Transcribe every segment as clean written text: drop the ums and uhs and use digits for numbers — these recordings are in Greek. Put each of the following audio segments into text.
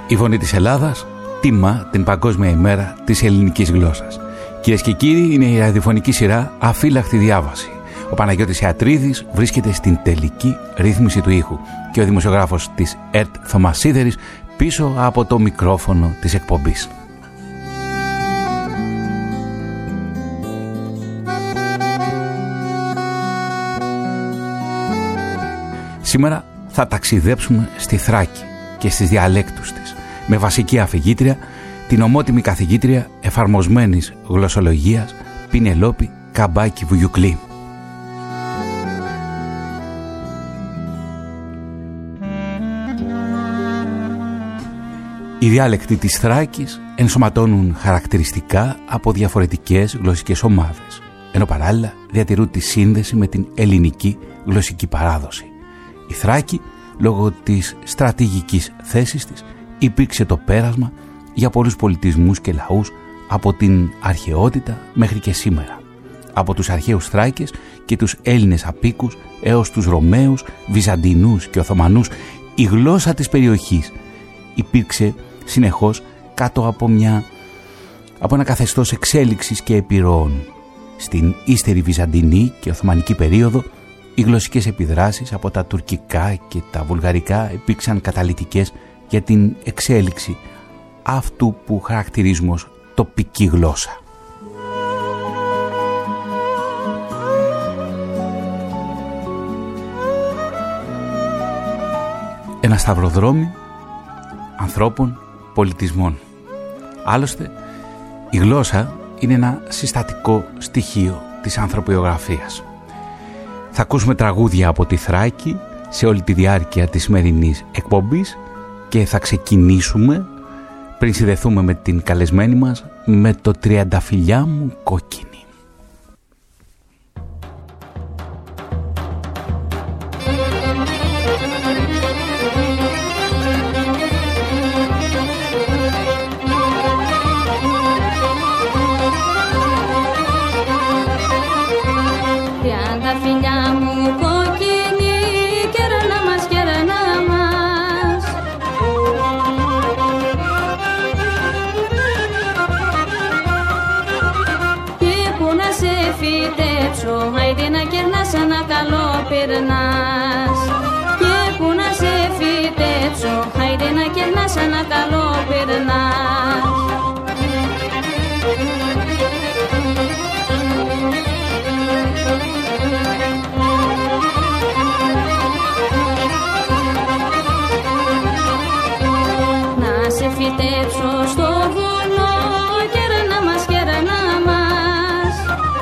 Η Φωνή της Ελλάδας τιμά την Παγκόσμια ημέρα της ελληνικής γλώσσας. Κυρίες και κύριοι, είναι η ραδιοφωνική σειρά Αφύλακτη Διάβαση. Ο Παναγιώτης Ιατρίδης βρίσκεται στην τελική ρύθμιση του ήχου και ο δημοσιογράφος της ΕΡΤ Θωμάς Σίδερης πίσω από το μικρόφωνο της εκπομπής. Σήμερα θα ταξιδέψουμε στη Θράκη και στις διαλέκτους της, με βασική αφηγήτρια την ομότιμη καθηγήτρια εφαρμοσμένης γλωσσολογίας Πινελόπη Καμπάκη Βουγιουκλή. Οι διάλεκτοι της Θράκης ενσωματώνουν χαρακτηριστικά από διαφορετικές γλωσσικές ομάδες, ενώ παράλληλα διατηρούν τη σύνδεση με την ελληνική γλωσσική παράδοση. Η Θράκη, λόγω της στρατηγικής θέσης της, υπήρξε το πέρασμα για πολλούς πολιτισμούς και λαούς από την αρχαιότητα μέχρι και σήμερα. Από τους αρχαίους Θράκες και τους Έλληνες απίκους έως τους Ρωμαίους, Βυζαντινούς και Οθωμανούς, η γλώσσα της περιοχής υπήρξε συνεχώς κάτω από ένα καθεστώς εξέλιξης και επιρροών. Στην ύστερη Βυζαντινή και Οθωμανική περίοδο, οι γλωσσικές επιδράσεις από τα τουρκικά και τα βουλγαρικά υπήρξαν καταλυτικές για την εξέλιξη αυτού που χαρακτηρίζουμε ως τοπική γλώσσα. Ένα σταυροδρόμι ανθρώπων, πολιτισμών. Άλλωστε, η γλώσσα είναι ένα συστατικό στοιχείο της ανθρωπιογραφίας. Θα ακούσουμε τραγούδια από τη Θράκη σε όλη τη διάρκεια της σημερινής εκπομπής και θα ξεκινήσουμε, πριν συνδεθούμε με την καλεσμένη μας, με το «Τριανταφυλλιά μου κόκκινη». Άιντε να κερνάς ένα καλό περνάς. Και που να σε φυτέψω, άιντε να κερνάς ένα καλό περνάς. Να σε φυτέψω στο βουνό, κερνά μας, κερνά μας.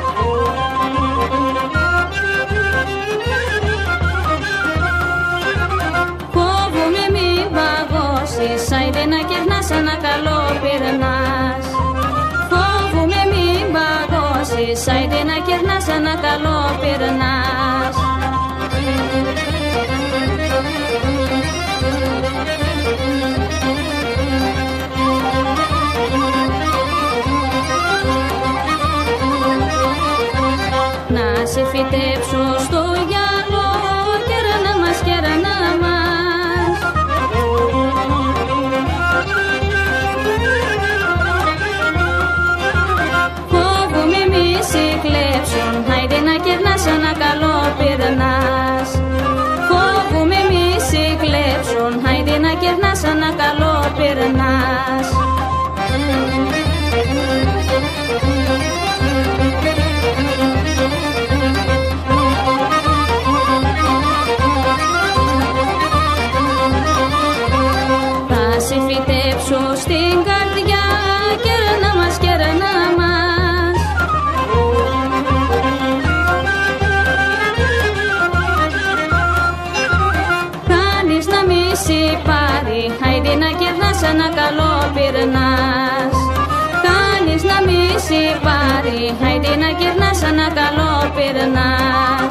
Άιντε να κερνάς ένα καλό περνάς. Φόβομαι μην παγώσεις, άιντε να κερνάς ένα καλό περνάς. Να σε φυτέψω στο γυαλό, κερνά μας, κερνά μας. Άιντε να κερνάς ένα καλό περνάς. Φόβομαι μη σε κλέψουν, άιντε να κερνάς ένα καλό περνάς. Θα σε φυτέψω στην καρδιά, κερνά μας, κερνά μας. Πάρει, άιντε να κερνάς ένα καλό περνάς. Κάνεις να μη σε πάρει, άιντε να κερνάς ένα καλό περνάς.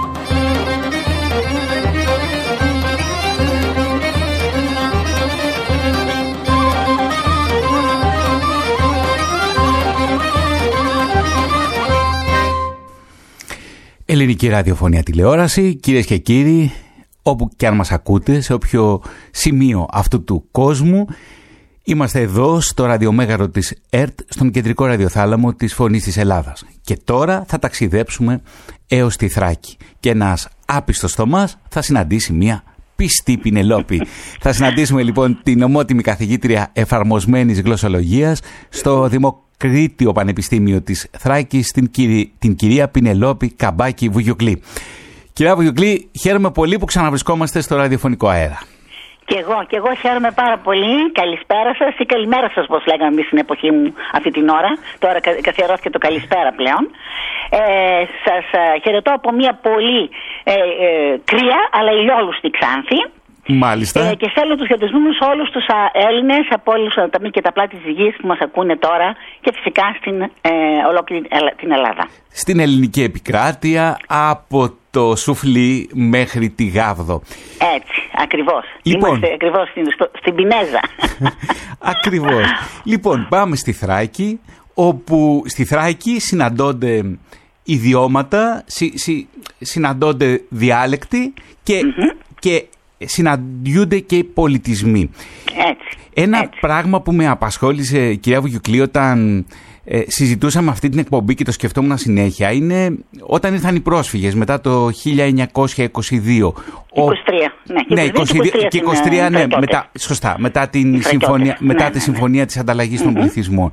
Ελληνική ραδιοφωνία τηλεόραση, κυρίες και κύριοι, όπου και αν μας ακούτε, σε όποιο σημείο αυτού του κόσμου, Είμαστε εδώ στο ραδιομέγαρο της ΕΡΤ, στον κεντρικό ραδιοθάλαμο της Φωνής της Ελλάδας. Και τώρα θα ταξιδέψουμε έως τη Θράκη. Και ένας άπιστος Θωμάς θα συναντήσει μια πιστή Πινελόπη. Θα συναντήσουμε λοιπόν την ομότιμη καθηγήτρια εφαρμοσμένης γλωσσολογίας στο Δημοκρίτιο Πανεπιστήμιο της Θράκης, την κυρία Πινελόπη Καμπάκη Βουγιουκλή. Κυρία Βουγιουκλή, χαίρομαι πολύ που ξαναβρισκόμαστε στο ραδιοφωνικό αέρα. Και εγώ χαίρομαι πάρα πολύ. Καλησπέρα σας ή καλημέρα σας, όπως λέγαμε εμείς στην εποχή μου αυτή την ώρα. Τώρα καθιερώθηκε το καλησπέρα πλέον. Σας χαιρετώ από μια πολύ κρύα αλλά ηλιόλουστη Ξάνθη. Μάλιστα. Και στέλνω τους χαιρετισμούς σε όλους τους Έλληνες από όλους τα μήκη και τα πλάτη της γης που μας ακούνε τώρα και φυσικά στην ολόκληρη την Ελλάδα. Στην ελληνική επικράτεια, από το Σουφλί μέχρι τη Γάβδο. Έτσι, ακριβώς. Λοιπόν, είμαστε ακριβώς στην Πινέζα. Ακριβώς. Λοιπόν, πάμε στη Θράκη, όπου στη Θράκη συναντώνται ιδιώματα, συναντώνται διάλεκτοι και συναντιούνται και πολιτισμοί. Ένα πράγμα που με απασχόλησε, κυρία Βουγιουκλή, όταν συζητούσαμε αυτή την εκπομπή και το σκεφτόμουν συνέχεια, είναι όταν ήρθαν οι πρόσφυγες μετά το 1922. 23. Ναι, 22 και 23, ναι, σωστά, μετά τη συμφωνία της ανταλλαγής των πληθυσμών.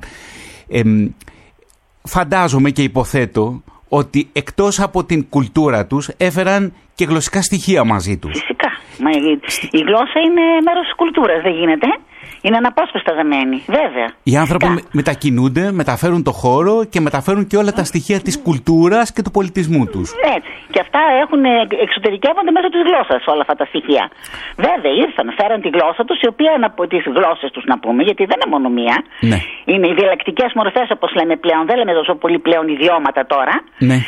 Φαντάζομαι και υποθέτω ότι εκτός από την κουλτούρα τους έφεραν και γλωσσικά στοιχεία μαζί τους. Φυσικά. Η γλώσσα είναι μέρος της κουλτούρας, δεν γίνεται. Είναι αναπόσπαστα δεμένη, βέβαια. Οι άνθρωποι μετακινούνται, μεταφέρουν το χώρο και μεταφέρουν και όλα τα στοιχεία της κουλτούρας και του πολιτισμού τους. Έτσι. Και αυτά εξωτερικεύονται μέσω της γλώσσας όλα αυτά τα στοιχεία. Βέβαια, φέραν τη γλώσσα τους, η οποία από τις γλώσσες τους, να πούμε, γιατί δεν είναι μόνο μία. Ναι. Είναι οι διαλεκτικές μορφές, όπως λέμε πλέον. Δεν λέμε τόσο πολύ πλέον ιδιώματα τώρα. Ναι.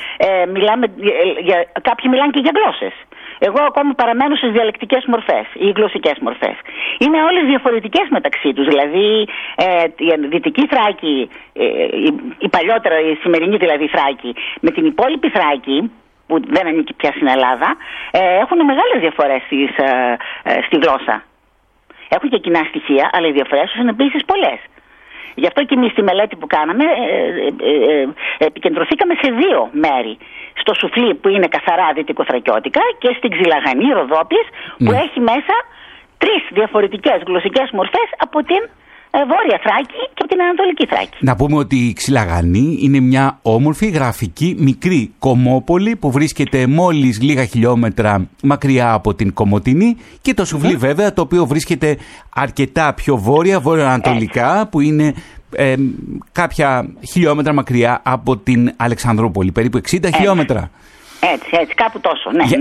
Κάποιοι μιλάνε και για γλώσσες. Εγώ ακόμα παραμένω στις διαλεκτικές μορφές ή γλωσσικές μορφές. Είναι όλες διαφορετικές μεταξύ τους. Δηλαδή η Δυτική Θράκη, η παλιότερα, η σημερινή δηλαδή Θράκη, με την υπόλοιπη Θράκη, που δεν ανήκει πια στην Ελλάδα, έχουν μεγάλες διαφορές στη γλώσσα. Έχουν και κοινά στοιχεία, αλλά οι διαφορές τους είναι επίσης πολλές. Γι' αυτό και εμείς στη μελέτη που κάναμε επικεντρωθήκαμε σε δύο μέρη. Στο Σουφλί, που είναι καθαρά δυτικοθρακιώτικα, και στην Ξυλαγανή Ροδόπης, που έχει μέσα τρεις διαφορετικές γλωσσικές μορφές από την Βόρεια Θράκη και από την Ανατολική Θράκη. Να πούμε ότι η Ξυλαγανή είναι μια όμορφη, γραφική, μικρή κομμόπολη που βρίσκεται μόλις λίγα χιλιόμετρα μακριά από την Κομοτηνή, και το Σουφλί βέβαια, το οποίο βρίσκεται αρκετά πιο βόρεια-ανατολικά, που είναι κάποια χιλιόμετρα μακριά από την Αλεξανδρούπολη, περίπου 60 χιλιόμετρα. Έτσι, κάπου τόσο. Ναι,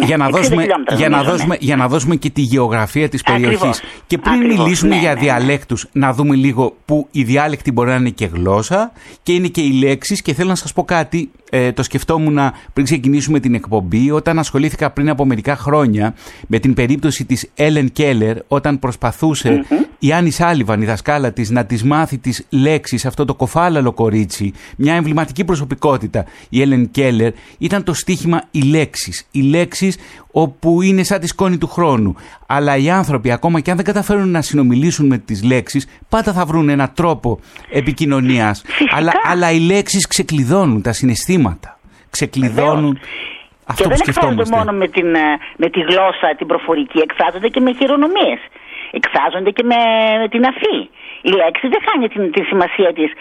για να δώσουμε και τη γεωγραφία της περιοχής. Και πριν μιλήσουμε για διαλέκτους, να δούμε λίγο που οι διάλεκτοι μπορεί να είναι και γλώσσα και είναι και οι λέξεις. Και θέλω να σας πω κάτι, το σκεφτόμουν πριν ξεκινήσουμε την εκπομπή, όταν ασχολήθηκα πριν από μερικά χρόνια με την περίπτωση της Έλεν Κέλλερ, όταν προσπαθούσε η Άννη Σάλιβαν, η δασκάλα της, να της μάθει τις λέξεις, αυτό το κοφάλαλο κορίτσι, μια εμβληματική προσωπικότητα. Η Έλεν Κέλλερ ήταν το στίχημα οι λέξεις όπου είναι σαν τη σκόνη του χρόνου. Αλλά οι άνθρωποι, ακόμα και αν δεν καταφέρουν να συνομιλήσουν με τις λέξεις, πάντα θα βρουν έναν τρόπο επικοινωνίας. Αλλά οι λέξεις ξεκλειδώνουν τα συναισθήματα. Ξεκλειδώνουν αυτό που σκεφτόμαστε. Και δεν εκφράζονται μόνο με τη γλώσσα, την προφορική, εκφράζονται και με χειρονομίες. Εκφράζονται και με την αφή. Η λέξη δεν χάνει τη σημασία της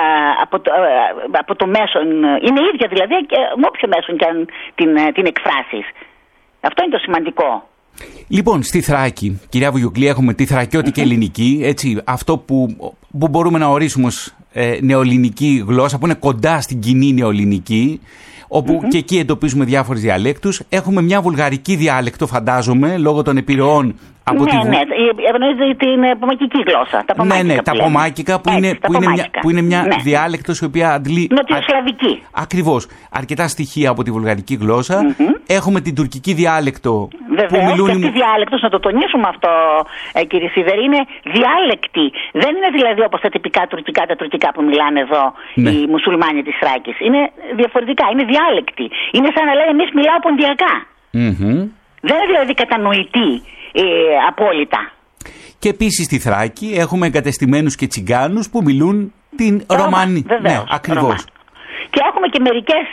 από το μέσον. Είναι ίδια δηλαδή με όποιο μέσον και αν την εκφράσεις. Αυτό είναι το σημαντικό. Λοιπόν, στη Θράκη, κυρία Βουγιουκλή, έχουμε τη θρακιώτικη ελληνική, έτσι, αυτό που μπορούμε να ορίσουμε ως νεοελληνική γλώσσα, που είναι κοντά στην κοινή νεοελληνική, όπου και εκεί εντοπίζουμε διάφορες διαλέκτους. Έχουμε μια βουλγαρική διάλεκτο, φαντάζομαι, λόγω των επιρροών από ευνοείται την πομακική γλώσσα. Τα πομάκικα που είναι μια διάλεκτος η οποία αντλεί. Νοτιοσλαβική. Ακριβώς. Αρκετά στοιχεία από τη βουλγαρική γλώσσα. Έχουμε την τουρκική διάλεκτο. Βεβαίως, και αυτή η διάλεκτος, να το τονίσουμε αυτό, κύριε Σιδερή, είναι διάλεκτη. Δεν είναι δηλαδή όπως τα τυπικά τα τουρκικά που μιλάνε εδώ οι μουσουλμάνοι της Θράκης. Είναι διαφορετικά, είναι διάλεκτη. Είναι σαν να λέει εμείς μιλάω ποντιακά. Δεν είναι δηλαδή κατανοητή απόλυτα. Και επίσης στη Θράκη έχουμε εγκατεστημένους και τσιγκάνους που μιλούν την Ρωμανή. Ναι, ακριβώς. Και έχουμε και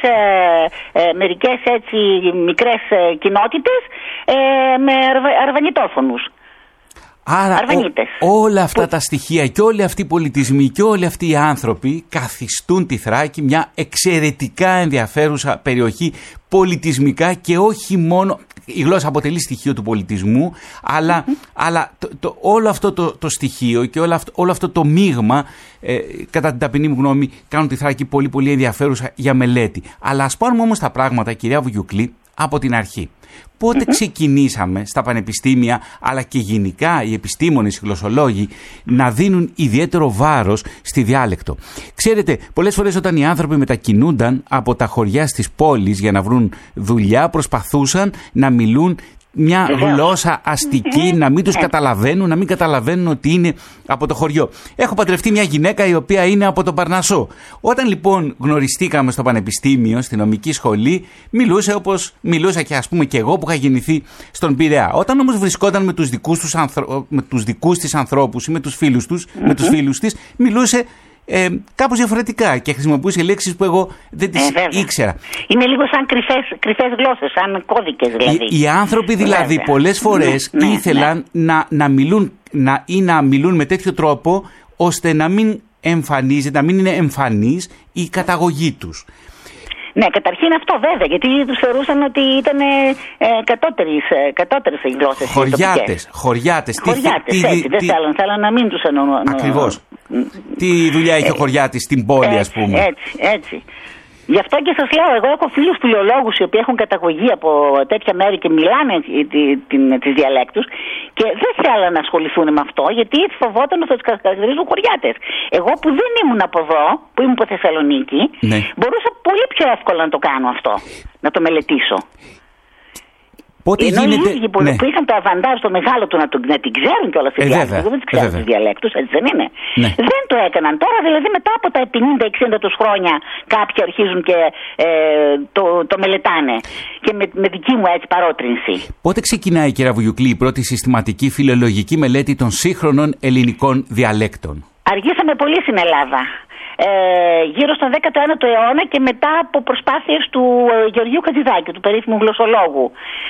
μερικές έτσι μικρές κοινότητες με αρβανιτόφωνους. Άρα όλα αυτά τα στοιχεία και όλοι αυτοί οι πολιτισμοί και όλοι αυτοί οι άνθρωποι καθιστούν τη Θράκη μια εξαιρετικά ενδιαφέρουσα περιοχή πολιτισμικά και όχι μόνο. Η γλώσσα αποτελεί στοιχείο του πολιτισμού, αλλά όλο αυτό το στοιχείο και όλο αυτό το μείγμα, κατά την ταπεινή μου γνώμη, κάνουν τη Θράκη πολύ πολύ ενδιαφέρουσα για μελέτη. Αλλά ας πάρουμε όμως τα πράγματα, κυρία Βουγιουκλή, από την αρχή. Πότε ξεκινήσαμε στα πανεπιστήμια, αλλά και γενικά οι επιστήμονες, οι γλωσσολόγοι, να δίνουν ιδιαίτερο βάρος στη διάλεκτο? Ξέρετε, πολλές φορές όταν οι άνθρωποι μετακινούνταν από τα χωριά στις πόλεις για να βρουν δουλειά, προσπαθούσαν να μιλούν μια γλώσσα αστική, να μην τους καταλαβαίνουν, να μην καταλαβαίνουν ότι είναι από το χωριό. Έχω παντρευτεί μια γυναίκα η οποία είναι από τον Παρνασσό. Όταν λοιπόν γνωριστήκαμε στο πανεπιστήμιο, στη νομική σχολή, μιλούσε όπως μιλούσα και ας πούμε και εγώ που είχα γεννηθεί στον Πειραιά. Όταν όμως βρισκόταν με τους δικούς της ανθρώπους ή με τους φίλους της, μιλούσε κάπως διαφορετικά και χρησιμοποιούσε λέξεις που εγώ δεν τις ήξερα. Είναι λίγο σαν κρυφές γλώσσες, σαν κώδικες δηλαδή. Οι άνθρωποι δηλαδή πολλές φορές ήθελαν να μιλούν με τέτοιο τρόπο ώστε να μην εμφανίζεται, να μην είναι εμφανής η καταγωγή τους. Ναι, καταρχήν αυτό βέβαια, γιατί τους θεωρούσαν ότι ήταν κατώτερες οι γλώσσες. Χωριάτες. Έτσι, δεν θέλαν να μην τους εννοούν. Ακριβώς. Τι δουλειά είχε ο χωριάτης στην πόλη, ας πούμε. Έτσι. Γι' αυτό και σας λέω, εγώ έχω φίλους φιλολόγους οι οποίοι έχουν καταγωγή από τέτοια μέρη και μιλάνε τις διαλέκτους και δεν θέλαν να ασχοληθούν με αυτό γιατί φοβόταν ότι θα τους χαρακτηρίζουν χωριάτες. Εγώ που δεν ήμουν από εδώ, που ήμουν από Θεσσαλονίκη, μπορούσα πολύ πιο εύκολα να το κάνω αυτό, να το μελετήσω. Πότε ενώ οι ίδιοι που είχαν το αβαντάζ το μεγάλο του να την ξέρουν κιόλας τη διάλεκτο, δεν τις ξέρουν τους διαλέκτους, έτσι δεν είναι. Δεν το έκαναν. Τώρα δηλαδή μετά από τα 50-60 τους χρόνια κάποιοι αρχίζουν και το μελετάνε και με δική μου έτσι παρότρινση. Πότε ξεκινάει, κυρία Βουγιουκλή, η πρώτη συστηματική φιλολογική μελέτη των σύγχρονων ελληνικών διαλέκτων? Αργήσαμε πολύ στην Ελλάδα. Γύρω στον 19ο αιώνα και μετά από προσπάθειες του Γεωργίου Χατζηδάκη, του περίφημου γλωσσολόγου.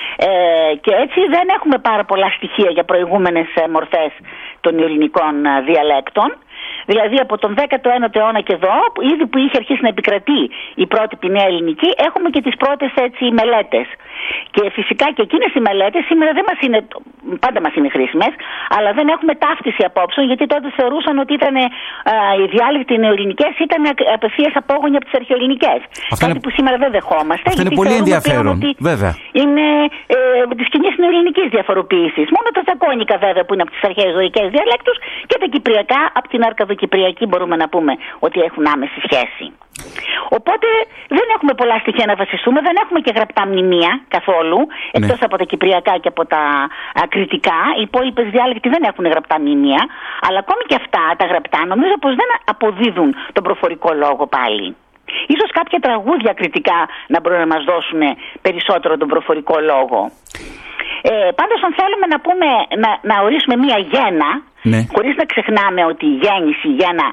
Και έτσι δεν έχουμε πάρα πολλά στοιχεία για προηγούμενες μορφές των ελληνικών διαλέκτων. Δηλαδή από τον 19ο αιώνα και εδώ, ήδη που είχε αρχίσει να επικρατεί η πρότυπη νέα ελληνική, έχουμε και τις πρώτες έτσι μελέτες. Και φυσικά και εκείνες οι μελέτες σήμερα δεν μας είναι, πάντα μας είναι χρήσιμες, αλλά δεν έχουμε ταύτιση απόψεων, γιατί τότε θεωρούσαν ότι ήταν οι διάλεκτοι νεοελληνικές ήταν απευθείας απόγονοι από τις αρχαιοελληνικές. Κάτι που σήμερα δεν δεχόμαστε. Αυτό είναι πολύ ενδιαφέρον. Βέβαια. Είναι της κοινής νεοελληνικής διαφοροποίησης. Μόνο τα Τσακώνικα βέβαια που είναι από τις αρχαίες ζωικές διαλέκτους και τα Κυπριακά από την Αρκαδοκυπριακή μπορούμε να πούμε ότι έχουν άμεση σχέση. Οπότε δεν έχουμε πολλά στοιχεία να βασιστούμε, δεν έχουμε και γραπτά μνημεία καθόλου, εκτός από τα Κυπριακά και από τα Κρητικά. Οι υπόλοιπες διάλεκτοι δεν έχουν γραπτά μνημεία, αλλά ακόμη και αυτά τα γραπτά νομίζω πως δεν αποδίδουν τον προφορικό λόγο πάλι. Ίσως κάποια τραγούδια κριτικά να μπορούν να μας δώσουν περισσότερο τον προφορικό λόγο. Πάντως αν θέλουμε να πούμε, να ορίσουμε μία γέννα, χωρίς να ξεχνάμε ότι η γέννηση, η γέννα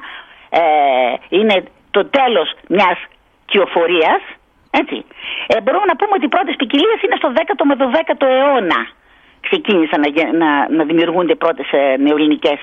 είναι το τέλος μιας κυοφορίας, έτσι. Μπορούμε να πούμε ότι οι πρώτες ποικιλίες είναι στο 10ο με 12ο αιώνα. Ξεκίνησαν να δημιουργούνται πρώτες νεοελληνικές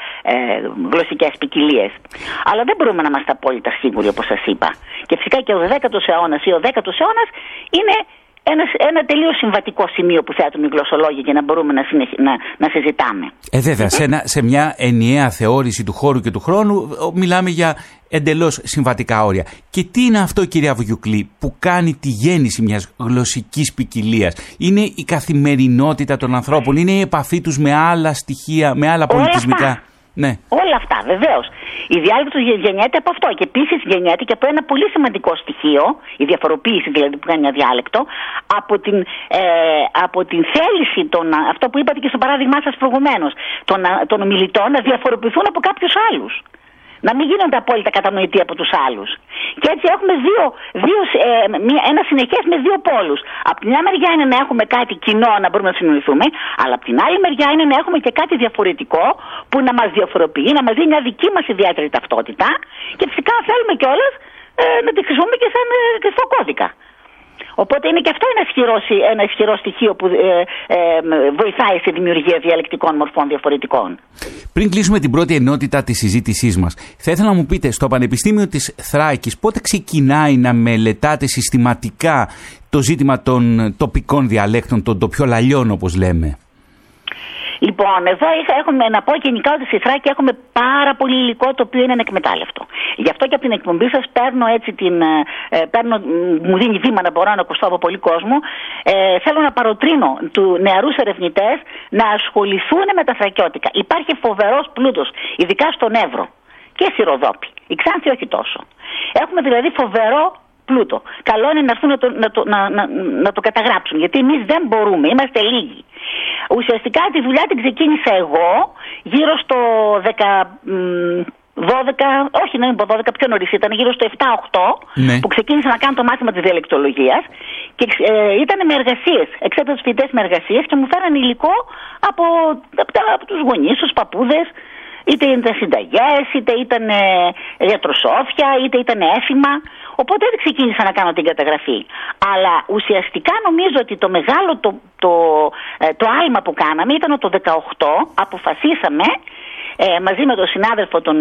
γλωσσικές ποικιλίες. Αλλά δεν μπορούμε να είμαστε απόλυτα σίγουροι, όπως σας είπα. Και φυσικά και ο 10ος αιώνας ή ο 10ος αιώνας είναι ένα τελείως συμβατικό σημείο που θέτουν οι γλωσσολόγοι για να μπορούμε να συζητάμε. Βέβαια, σε μια ενιαία θεώρηση του χώρου και του χρόνου μιλάμε για εντελώς συμβατικά όρια. Και τι είναι αυτό, κυρία Βουγιουκλή, που κάνει τη γέννηση μιας γλωσσικής ποικιλίας? Είναι η καθημερινότητα των ανθρώπων, είναι η επαφή τους με άλλα στοιχεία, με άλλα πολιτισμικά. Ναι. Όλα αυτά, βεβαίως. Η διάλεκτος γεννιέται από αυτό και επίσης γεννιέται και από ένα πολύ σημαντικό στοιχείο, η διαφοροποίηση δηλαδή που κάνει ένα διάλεκτο, από την θέληση αυτό που είπατε και στο παράδειγμά σας προηγουμένως, των ομιλητών να διαφοροποιηθούν από κάποιους άλλους. Να μην γίνονται απόλυτα κατανοητοί από τους άλλους. Και έτσι έχουμε ένα συνεχές με δύο πόλους. Από την μια μεριά είναι να έχουμε κάτι κοινό να μπορούμε να συνοηθούμε, αλλά από την άλλη μεριά είναι να έχουμε και κάτι διαφορετικό που να μας διαφοροποιεί, να μας δίνει μια δική μας ιδιαίτερη ταυτότητα και φυσικά θέλουμε κιόλας να τη χρησιμοποιούμε και σαν κρυφό κώδικα. Οπότε είναι και αυτό ένα ισχυρό στοιχείο που βοηθάει στη δημιουργία διαλεκτικών μορφών διαφορετικών. Πριν κλείσουμε την πρώτη ενότητα της συζήτησής μας, θα ήθελα να μου πείτε, στο Πανεπιστήμιο της Θράκης πότε ξεκινάει να μελετάτε συστηματικά το ζήτημα των τοπικών διαλέκτων, των τοπιολαλιών όπως λέμε? Λοιπόν, εδώ έχουμε να πω γενικά ότι στη Θράκη έχουμε πάρα πολύ υλικό το οποίο είναι ανεκμετάλλευτο. Γι' αυτό και από την εκπομπή σας μου δίνει βήμα να μπορώ να ακουστώ από πολύ κόσμο. Θέλω να παροτρύνω νεαρούς ερευνητές να ασχοληθούν με τα θρακιώτικα. Υπάρχει φοβερός πλούτος, ειδικά στον Εύρο και στη Ροδόπη. Η Ξάνθη όχι τόσο. Έχουμε δηλαδή φοβερό πλούτο. Καλό είναι να έρθουν να το καταγράψουν, γιατί εμείς δεν μπορούμε, είμαστε λίγοι. Ουσιαστικά τη δουλειά την ξεκίνησα εγώ γύρω στο 12, όχι να μην πω 12, πιο νωρίς ήταν, γύρω στο 7-8, ναι, που ξεκίνησα να κάνω το μάθημα της διαλεκτολογίας και ήταν με εργασίες, εξέτασα τους φοιτητές με εργασίες και μου φέραν υλικό από τους γονείς, τους παππούδες, είτε ήταν συνταγές, είτε ήταν γιατροσόφια, είτε ήταν έθιμα. Οπότε δεν ξεκίνησα να κάνω την καταγραφή. Αλλά ουσιαστικά νομίζω ότι το μεγάλο το άλμα που κάναμε ήταν το 18, αποφασίσαμε μαζί με τον συνάδελφο τον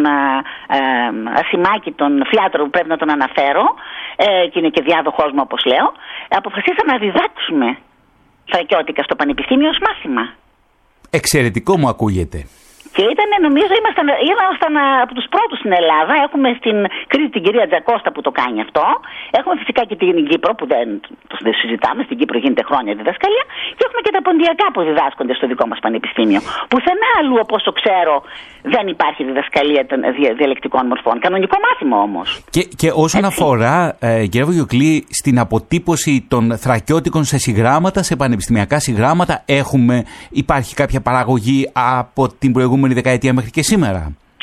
Ασημάκη, τον Φιάτρο, που πρέπει να τον αναφέρω, και είναι και διάδοχός μου όπως λέω, αποφασίσαμε να διδάξουμε θρακιώτικα στο Πανεπιστήμιο ως μάθημα. Εξαιρετικό μου ακούγεται. Και νομίζω ήμασταν από τους πρώτους στην Ελλάδα. Έχουμε στην Κρήτη την κυρία Τζακώστα που το κάνει αυτό. Έχουμε φυσικά και την Κύπρο που δεν συζητάμε. Στην Κύπρο γίνεται χρόνια διδασκαλία. Και έχουμε και τα ποντιακά που διδάσκονται στο δικό μας πανεπιστήμιο. Πουθενά αλλού, όπως το ξέρω, δεν υπάρχει διδασκαλία των διαλεκτικών μορφών. Κανονικό μάθημα όμως. Και όσον αφορά, κύριε Βουγιουκλή, στην αποτύπωση των θρακιώτικων σε συγγράμματα, σε πανεπιστημιακά συγγράμματα, υπάρχει κάποια παραγωγή από την προηγούμενη δεκαετία μέχρι και σήμερα?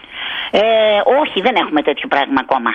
Όχι, δεν έχουμε τέτοιο πράγμα ακόμα.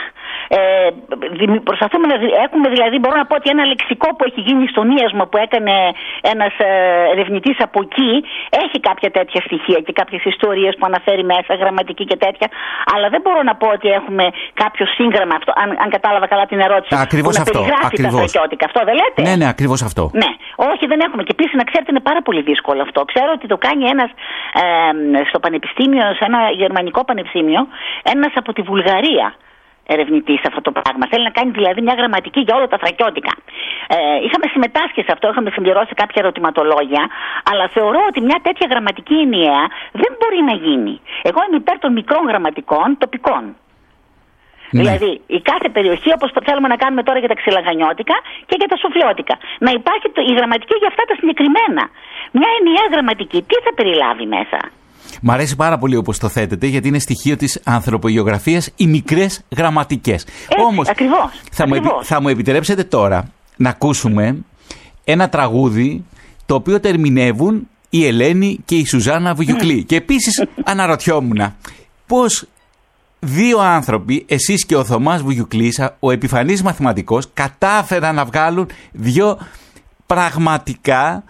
Προσπαθούμε έχουμε δηλαδή, μπορώ να πω ότι ένα λεξικό που έχει γίνει στον Ίασμο που έκανε ένας ερευνητής από εκεί έχει κάποια τέτοια στοιχεία και κάποιες ιστορίες που αναφέρει μέσα, γραμματική και τέτοια, αλλά δεν μπορώ να πω ότι έχουμε κάποιο σύγγραμμα, αυτό, αν κατάλαβα καλά την ερώτηση, ακριβώς που να περιγράφει τα θρακιώτικα. Αυτό δεν λέτε? Ναι, ακριβώς αυτό. Ναι, όχι, δεν έχουμε. Και επίσης να ξέρετε είναι πάρα πολύ δύσκολο αυτό. Ξέρω ότι το κάνει ένας στο πανεπιστήμιο, σε ένα γερμανικό πανεπιστήμιο, ένας από τη Βουλγαρία ερευνητής σε αυτό το πράγμα. Θέλει να κάνει δηλαδή μια γραμματική για όλα τα θρακιώτικα. Είχαμε συμμετάσχει σε αυτό, είχαμε συμπληρώσει κάποια ερωτηματολόγια, αλλά θεωρώ ότι μια τέτοια γραμματική ενιαία δεν μπορεί να γίνει. Εγώ είμαι υπέρ των μικρών γραμματικών τοπικών. Ναι. Δηλαδή η κάθε περιοχή, όπως θέλουμε να κάνουμε τώρα για τα ξυλαγανιώτικα και για τα σουφλιώτικα, να υπάρχει η γραμματική για αυτά τα συγκεκριμένα. Μια ενιαία γραμματική, τι θα περιλάβει μέσα? Μ' αρέσει πάρα πολύ όπως το θέτετε, γιατί είναι στοιχείο της ανθρωπογεωγραφίας οι μικρές γραμματικές. Όμως, θα μου επιτρέψετε τώρα να ακούσουμε ένα τραγούδι το οποίο το ερμηνεύουν η Ελένη και η Σουζάννα Βουγιουκλή. Και επίσης αναρωτιόμουν πώς δύο άνθρωποι, εσείς και ο Θωμάς Βουγιουκλής, ο επιφανής μαθηματικός, κατάφεραν να βγάλουν δύο πραγματικά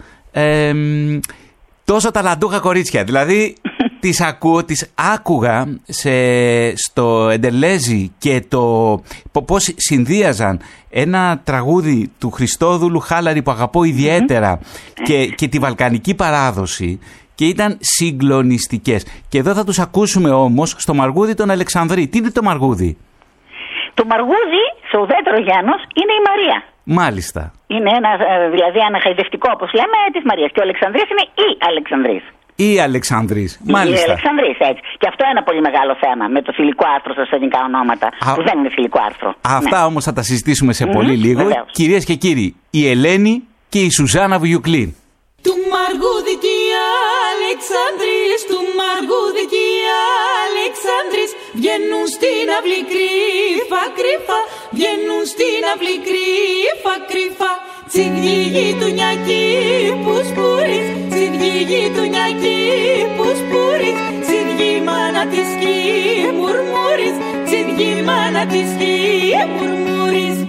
τόσο ταλαντούχα κορίτσια. Δηλαδή τις άκουγα στο Εντελέζι και πώς συνδύαζαν ένα τραγούδι του Χριστόδουλου Χάλαρη που αγαπώ ιδιαίτερα και τη βαλκανική παράδοση και ήταν συγκλονιστικές. Και εδώ θα τους ακούσουμε όμως στο Μαργούδι τον Αλεξανδρή. Τι είναι το Μαργούδι? Το Μαργούδι, στο ουδέτερο Γιάννος, είναι η Μαρία. Μάλιστα. Είναι δηλαδή ένα χαϊδευτικό, όπως λέμε, της Μαρίας. Και ο Αλεξανδρής είναι η Αλεξανδρής. Η Αλεξανδρής, μάλιστα. Η Αλεξανδρής, έτσι. Και αυτό είναι ένα πολύ μεγάλο θέμα με το θηλυκό άρθρο στα ελληνικά ονόματα, που δεν είναι θηλυκό άρθρο. Αυτά όμως θα τα συζητήσουμε σε πολύ λίγο. Κυρίες και κύριοι, η Ελένη και η Σουζάννα Βουγιουκλή. Του Μαργούδι και η Αλεξανδρής, του Μαργούδι και η Αλεξανδρής, βγαίνουν στην αυλή κρύφα κρύφα, βγαίνουν στην αυλή κρύφα κρύφα. Τσιδιή γειτονιακή που σπουρείς, τσιδιή γειτονιακή που σπουρείς, τσιδιή μάνα της κι μουρμουρείς, τσιδιή μάνα της γη μουρμουρείς.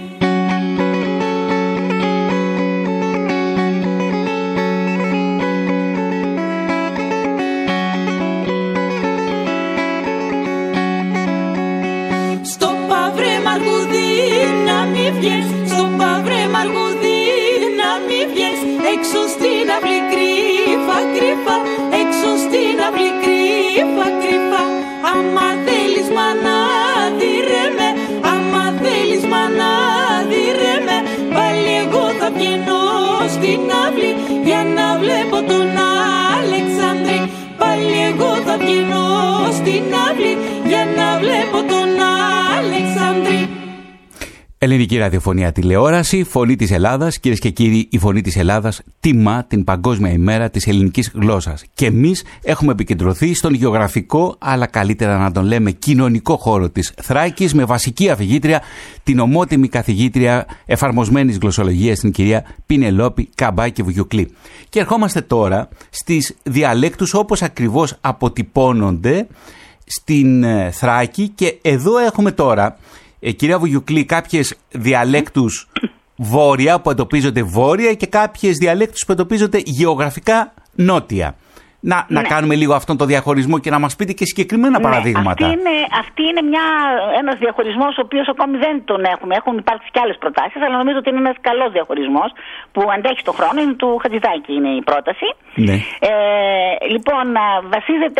Στο παυρέ μαργουδί να μη βγες, στο παυρέ μαργουδί να μη βγες, έξω στην αυλή κρύφα κρύφα, έξω στην αυλή κρύφα κρύφα. Άμα θέλεις μάνα δίρε με, άμα θέλεις μάνα δίρε με, πάλι εγώ θα βγαίνω στην αυλή για να βλέπω τον Αλεξάνδρη. Πάλι εγώ θα βγαίνω στην αυλή για να βλέπω τον Αλεξάνδρη. Ελληνική ραδιοφωνία, τηλεόραση, Φωνή της Ελλάδας. Κυρίες και κύριοι, η Φωνή της Ελλάδας τιμά την Παγκόσμια ημέρα της ελληνικής γλώσσας. Και εμείς έχουμε επικεντρωθεί στον γεωγραφικό, αλλά καλύτερα να τον λέμε κοινωνικό χώρο της Θράκης, με βασική αφηγήτρια την ομότιμη καθηγήτρια εφαρμοσμένης γλωσσολογίας, την κυρία Πινελόπη Καμπάκη-Βουγιουκλή. Και ερχόμαστε τώρα στις διαλέκτους όπως ακριβώς αποτυπώνονται στην Θράκη. Και εδώ έχουμε τώρα, κυρία Βουγιουκλή, κάποιες διαλέκτους βόρεια που εντοπίζονται βόρεια και κάποιες διαλέκτους που εντοπίζονται γεωγραφικά νότια. Να κάνουμε λίγο αυτόν τον διαχωρισμό και να μας πείτε και συγκεκριμένα παραδείγματα. Αυτή είναι ένας διαχωρισμός ο οποίος ακόμη δεν τον έχουμε. Έχουν υπάρξει και άλλες προτάσεις, αλλά νομίζω ότι είναι ένας καλός διαχωρισμός που αντέχει τον χρόνο. Είναι του Χατζηδάκη είναι η πρόταση. Ναι. Λοιπόν, βασίζεται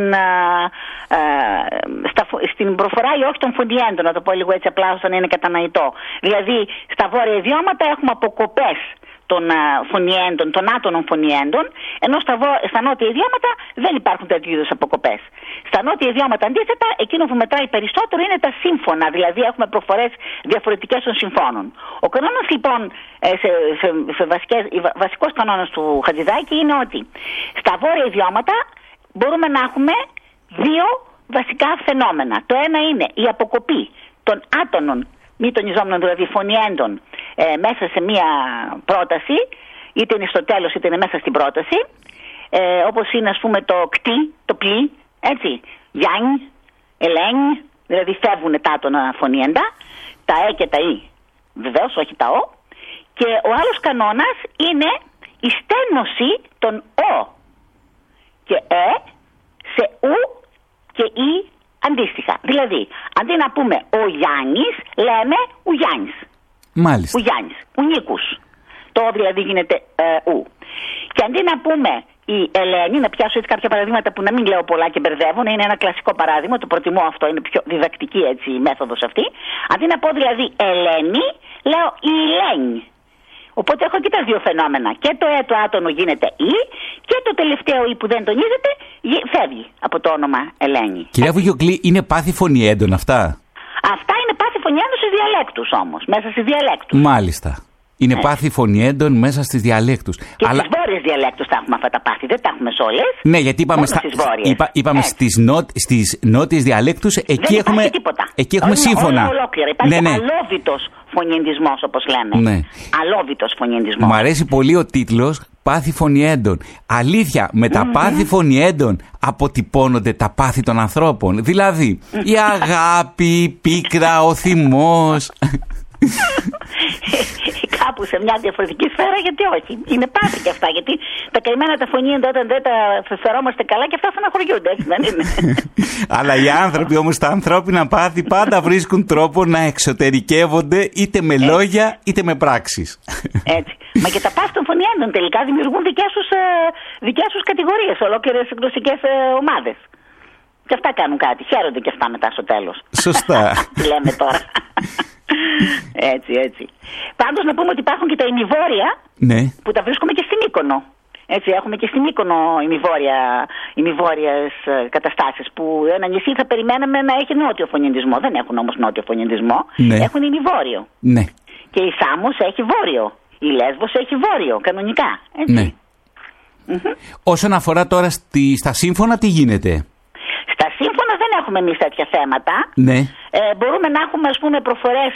στην προφορά ή όχι των φωνιέντων, να το πω λίγο έτσι απλά ώστε να είναι κατανοητό. Δηλαδή, στα βόρεια ιδιώματα έχουμε αποκοπές των φωνιέντων, των άτονων φωνιέντων, ενώ στα νότια ιδιώματα δεν υπάρχουν τέτοιου είδους αποκοπές. Στα νότια ιδιώματα αντίθετα, εκείνο που μετράει περισσότερο είναι τα σύμφωνα, δηλαδή έχουμε προφορές διαφορετικές των συμφώνων. Ο κανόνας λοιπόν, βασικός κανόνας του Χατζηδάκη είναι ότι στα βόρεια ιδιώματα μπορούμε να έχουμε δύο βασικά φαινόμενα. Το ένα είναι η αποκοπή των άτονων, μη τονιζόμενων δηλαδή φωνιέντων, μέσα σε μία πρόταση, είτε είναι στο τέλος είτε είναι μέσα στην πρόταση, όπως είναι ας πούμε το κτή, το πλή, έτσι, γιάνι, ελένι, δηλαδή φεύγουν τα άτονα φωνιέντα, τα ε και τα ι, βεβαίως όχι τα ο, και ο άλλος κανόνας είναι η στένωση των ο και σε ου και ι αντίστοιχα. Δηλαδή, αντί να πούμε ο Γιάννης, λέμε ο Γιάννης. Μάλιστα. Ο Γιάννης, ο Νίκος. Το δηλαδή γίνεται ου. Και αντί να πούμε η Ελένη, να πιάσω έτσι κάποια παραδείγματα που να μην λέω πολλά και μπερδεύουν, είναι ένα κλασικό παράδειγμα, το προτιμώ αυτό, είναι πιο διδακτική έτσι η μέθοδος αυτή. Αντί να πω δηλαδή Ελένη, λέω η Ελένη. Οπότε έχω και τα δύο φαινόμενα. Και το το άτονο γίνεται ή, και το τελευταίο ή που δεν τονίζεται φεύγει από το όνομα Ελένη. Κυρία Βουγιουκλή, είναι πάθη φωνιέντων αυτά? Αυτά είναι πάθη φωνιέντων στις διαλέκτους όμως, μέσα στις διαλέκτους. Μάλιστα. Είναι πάθη φωνιέντων μέσα στις διαλέκτους. Και στις βόρειες διαλέκτους τα έχουμε αυτά τα πάθη, δεν τα έχουμε σε όλες. Ναι, γιατί είπαμε στις νότιες διαλέκτους, εκεί έχουμε, εκεί έχουμε σύμφωνα. Υπάρχει αλόβητος φωνιεντισμός, όπως λέμε. Ναι. Αλόβητος φωνιεντισμός. Μου αρέσει πολύ ο τίτλος, πάθη φωνιέντων. Αλήθεια, με τα πάθη φωνιέντων αποτυπώνονται τα πάθη των ανθρώπων. Δηλαδή, η αγάπη, η πίκρα, ο θυμός. Κάπου σε μια διαφορετική σφαίρα, γιατί όχι. Είναι πάθη και αυτά. Γιατί τα καημένα τα φωνήεντα όταν δεν τα φερόμαστε καλά και αυτά στεναχωριούνται, έτσι δεν είναι? Αλλά οι άνθρωποι όμως, τα ανθρώπινα πάθη πάντα βρίσκουν τρόπο να εξωτερικεύονται είτε με λόγια είτε με πράξεις. Έτσι. Μα και τα πάθη των φωνήεντων τελικά δημιουργούν δικές τους κατηγορίες, ολόκληρες γλωσσικές ομάδες. Και αυτά κάνουν κάτι. Χαίρονται και αυτά μετά στο τέλος. Σωστά. Τι λέμε τώρα. Έτσι. Πάντως να πούμε ότι υπάρχουν και τα ημιβόρια, ναι, που τα βρίσκουμε και στην Μύκονο. Έτσι, έχουμε και στην Μύκονο ημιβόρειες καταστάσεις που ένα νησί θα περιμέναμε να έχει νότιο φωνιεντισμό. Δεν έχουν όμως νότιο φωνιεντισμό, ναι, έχουν ημιβόρειο. Ναι. Και η Σάμος έχει βόρειο, η Λέσβος έχει βόρειο, κανονικά. Έτσι. Ναι. Όσον αφορά τώρα στα σύμφωνα, τι γίνεται? Στα σύμφωνα δεν έχουμε εμείς τέτοια θέματα. Ναι. Μπορούμε να έχουμε, ας πούμε, προφορές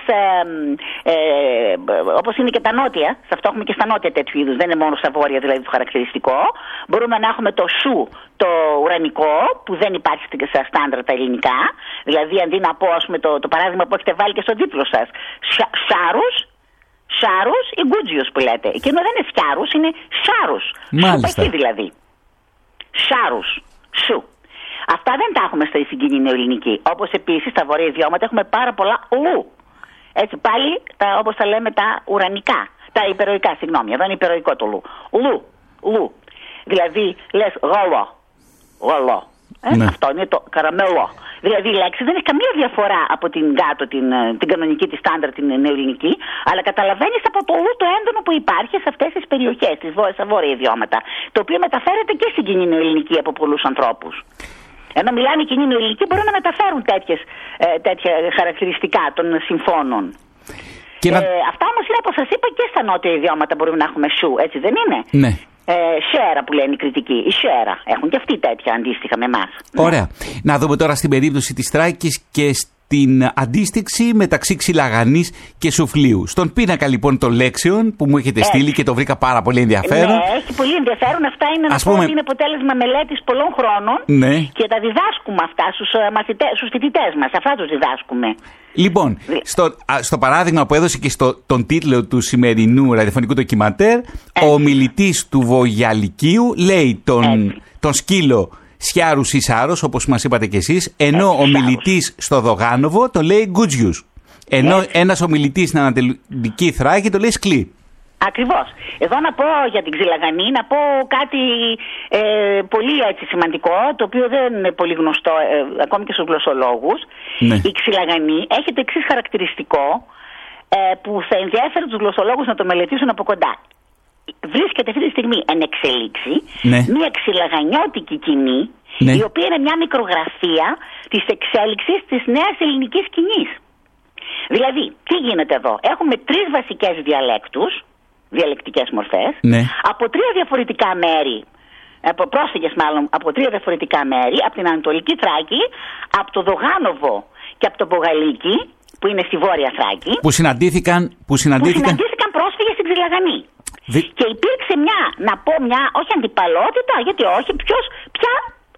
όπως είναι και τα νότια. Σε αυτό έχουμε και στα νότια τέτοιου είδους. Δεν είναι μόνο στα βόρεια δηλαδή το χαρακτηριστικό. Μπορούμε να έχουμε το σου, το ουρανικό, που δεν υπάρχει στα στάνταρ τα ελληνικά. Δηλαδή, αντί να πω, ας πούμε, το παράδειγμα που έχετε βάλει και στον τίτλο σας, Σάρους ή γκούτζιος που λέτε. Εκείνο δεν είναι φιάρους, είναι σάρους. Μάλιστα. Σουπαχή δηλαδή. Σάρους. Σου. Αυτά δεν τα έχουμε στη συγκοινή νεοελληνική. Όπως επίσης στα βορεία ιδιώματα έχουμε πάρα πολλά λου. Έτσι πάλι, όπως τα λέμε τα ουρανικά. Τα υπεροϊκά, συγγνώμη. Εδώ είναι υπεροϊκό το λου. Λου. Δηλαδή λες γολό. Ναι. Αυτό είναι το καραμελό. Δηλαδή η λέξη δεν έχει καμία διαφορά από την κάτω, την κανονική, τη στάνταρ, την νεοελληνική, αλλά καταλαβαίνεις από το λου το έντονο που υπάρχει σε αυτές τις περιοχές, στα βόρεια ιδιώματα, το οποίο μεταφέρεται και στην κοινή νεοελληνική από πολλούς ανθρώπους. Ενώ μιλάνε η κοινή νεοελληνική, μπορούν να μεταφέρουν τέτοια χαρακτηριστικά των συμφώνων. Αυτά όμως είναι, όπως σας είπα, και στα νότια ιδιώματα μπορούμε να έχουμε σου, έτσι δεν είναι? Ναι. Σέρα που λένε οι κριτικοί. Η σέρα. Έχουν και αυτοί τέτοια αντίστοιχα με εμάς. Ωραία. Να δούμε τώρα στην περίπτωση της Θράκης και στην αντίστοιξη μεταξύ Ξυλαγανής και Σουφλίου. Στον πίνακα λοιπόν των λέξεων που μου έχετε στείλει και το βρήκα πάρα πολύ ενδιαφέρον. Ναι, έχει πολύ ενδιαφέρον. Αυτά είναι, να πω, ότι είναι αποτέλεσμα μελέτης πολλών χρόνων. Ναι. Και τα διδάσκουμε αυτά στους φοιτητές μας. Αυτά τους διδάσκουμε. Λοιπόν, στο παράδειγμα που έδωσε και τον τίτλο του σημερινού ραδιοφωνικού ντοκιμαντέρ, ο ομιλητής του Βογιαλικίου λέει τον σκύλο Σιάρους ή Σάρος, όπως μας είπατε κι εσείς, ενώ ο ομιλητής στο Δογάνοβο το λέει Γκούτζιους. Ενώ ένας ομιλητής στην Ανατολική Θράκη το λέει Σκλή. Ακριβώς. Εδώ να πω για την Ξυλαγανή, να πω κάτι πολύ έτσι σημαντικό, το οποίο δεν είναι πολύ γνωστό ακόμη και στους γλωσσολόγους. Ναι. Η Ξυλαγανή έχει το εξής χαρακτηριστικό που θα ενδιαφέρει τους γλωσσολόγους να το μελετήσουν από κοντά. Βρίσκεται αυτή τη στιγμή εν εξελίξη μια ξυλαγανιώτικη κοινή, η οποία είναι μια μικρογραφία της εξέλιξης της νέας ελληνικής σκηνής. Δηλαδή, τι γίνεται εδώ? Έχουμε 3 βασικές διαλεκτικές μορφές, από 3 διαφορετικά μέρη, πρόσφυγες μάλλον από 3 διαφορετικά μέρη, από την Ανατολική Θράκη, από το Δογάνοβο και από το Πογαλίκι, που είναι στη Βόρεια Θράκη, που συναντήθηκαν πρόσφυγες στην Ξυλαγανή. Και υπήρξε μια, όχι αντιπαλότητα, γιατί όχι, ποια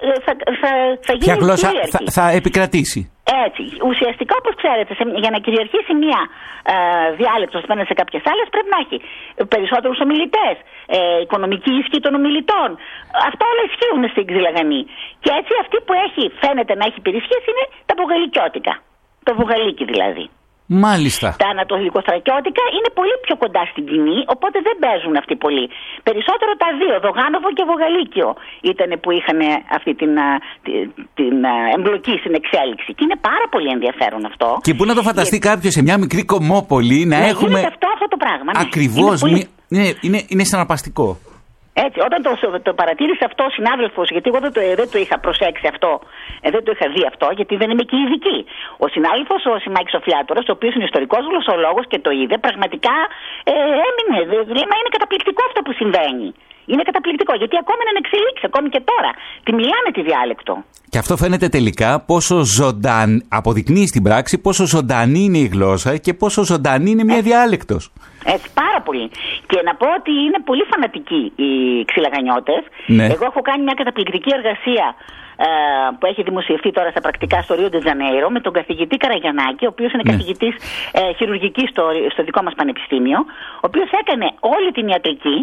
θα γίνει ποια γλώσσα θα επικρατήσει. Έτσι. Ουσιαστικά, όπως ξέρετε, για να κυριαρχήσει μια διάλεκτος απέναντι σε κάποιες άλλες, πρέπει να έχει περισσότερους ομιλητές, οικονομική ισχύ των ομιλητών. Αυτά όλα ισχύουν στην Ξυλαγανή. Και έτσι αυτή που φαίνεται να έχει υπερισχύσει είναι τα βογαλικιώτικα. Το Βογαλίκι δηλαδή. Μάλιστα. Τα ανατολικοθρακιώτικα είναι πολύ πιο κοντά στην κοινή, οπότε δεν παίζουν αυτοί πολύ. Περισσότερο τα δύο, Δογάνοβο και Βογαλίκιο, ήταν που είχαν αυτή την εμπλοκή στην εξέλιξη. Και είναι πάρα πολύ ενδιαφέρον αυτό. Και πού να το φανταστεί κάποιος σε μια μικρή κομμόπολη να έχουμε. Αυτό το πράγμα. Ακριβώς. Είναι συναρπαστικό. Έτσι, όταν το παρατήρησε αυτό ο συνάδελφος, γιατί εγώ δεν το είχα προσέξει αυτό, δεν το είχα δει αυτό, γιατί δεν είμαι και ειδική. Ο συνάδελφος, ο Σιμάκης Σοφιάτορας, ο οποίος είναι ιστορικός γλωσσολόγος και το είδε, πραγματικά έμεινε. Είναι καταπληκτικό αυτό που συμβαίνει. Είναι καταπληκτικό, γιατί ακόμη είναι εξελίξει, ακόμη και τώρα. Τη μιλάνε τη διάλεκτο. Και αυτό φαίνεται τελικά πόσο αποδεικνύει στην πράξη πόσο ζωντανή είναι η γλώσσα και πόσο ζωντανή είναι μια διάλεκτος. Έτσι, πάρα πολύ. Και να πω ότι είναι πολύ φανατικοί οι ξυλαγανιώτες. Ναι. Εγώ έχω κάνει μια καταπληκτική εργασία που έχει δημοσιευτεί τώρα στα πρακτικά στο Ρίο ντε Τζανέιρο με τον καθηγητή Καραγιαννάκη, ο οποίος είναι καθηγητής χειρουργικής στο δικό μας πανεπιστήμιο, ο οποίος έκανε όλη την ιατρική.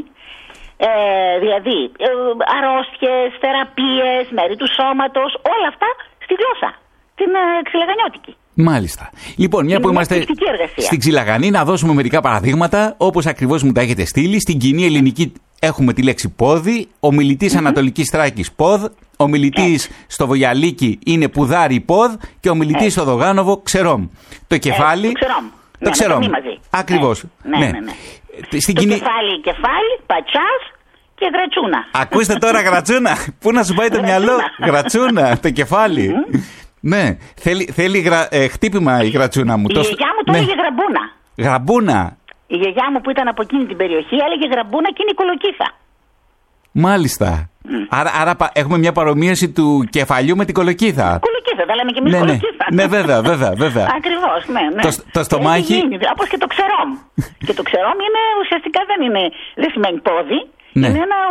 Δηλαδή αρρώστιες, θεραπείες, μέρη του σώματος, όλα αυτά στη γλώσσα, την ξυλαγανιώτικη. Μάλιστα. Λοιπόν, μια που είμαστε στην Ξυλαγανή, να δώσουμε μερικά παραδείγματα, όπως ακριβώς μου τα έχετε στείλει. Στην κοινή ελληνική έχουμε τη λέξη πόδι, ο μιλητής Ανατολικής Θράκης πόδ, ο μιλητής στο Βογιαλίκι είναι πουδάρι πόδ και ο μιλητής στο Δογάνοβο ξερόμ. Το κεφάλι. Το ξερόμ. Ακριβώς. Ναι. Στην κεφάλι, πατσάς και γρατσούνα. Ακούστε τώρα γρατσούνα. Πού να σου πάει το μυαλό? Γρατσούνα, το κεφάλι. Ναι, θέλει χτύπημα η γρατσούνα μου. Η γιαγιά μου το έλεγε γραμπούνα. Γραμπούνα. Η γιαγιά μου που ήταν από εκείνη την περιοχή έλεγε γραμπούνα και είναι η κολοκύθα. Μάλιστα. Άρα έχουμε μια παρομοίωση του κεφαλιού με την κολοκύθα. κολοκύθα, θα λέμε και εμείς κολοκύθα. Ναι, βέβαια. Ακριβώς, ναι. Το στομάχι. Όπως και το ξερόμ. Και το ξερόμ είναι ουσιαστικά δεν σημαίνει πόδι. Ναι. Είναι ένα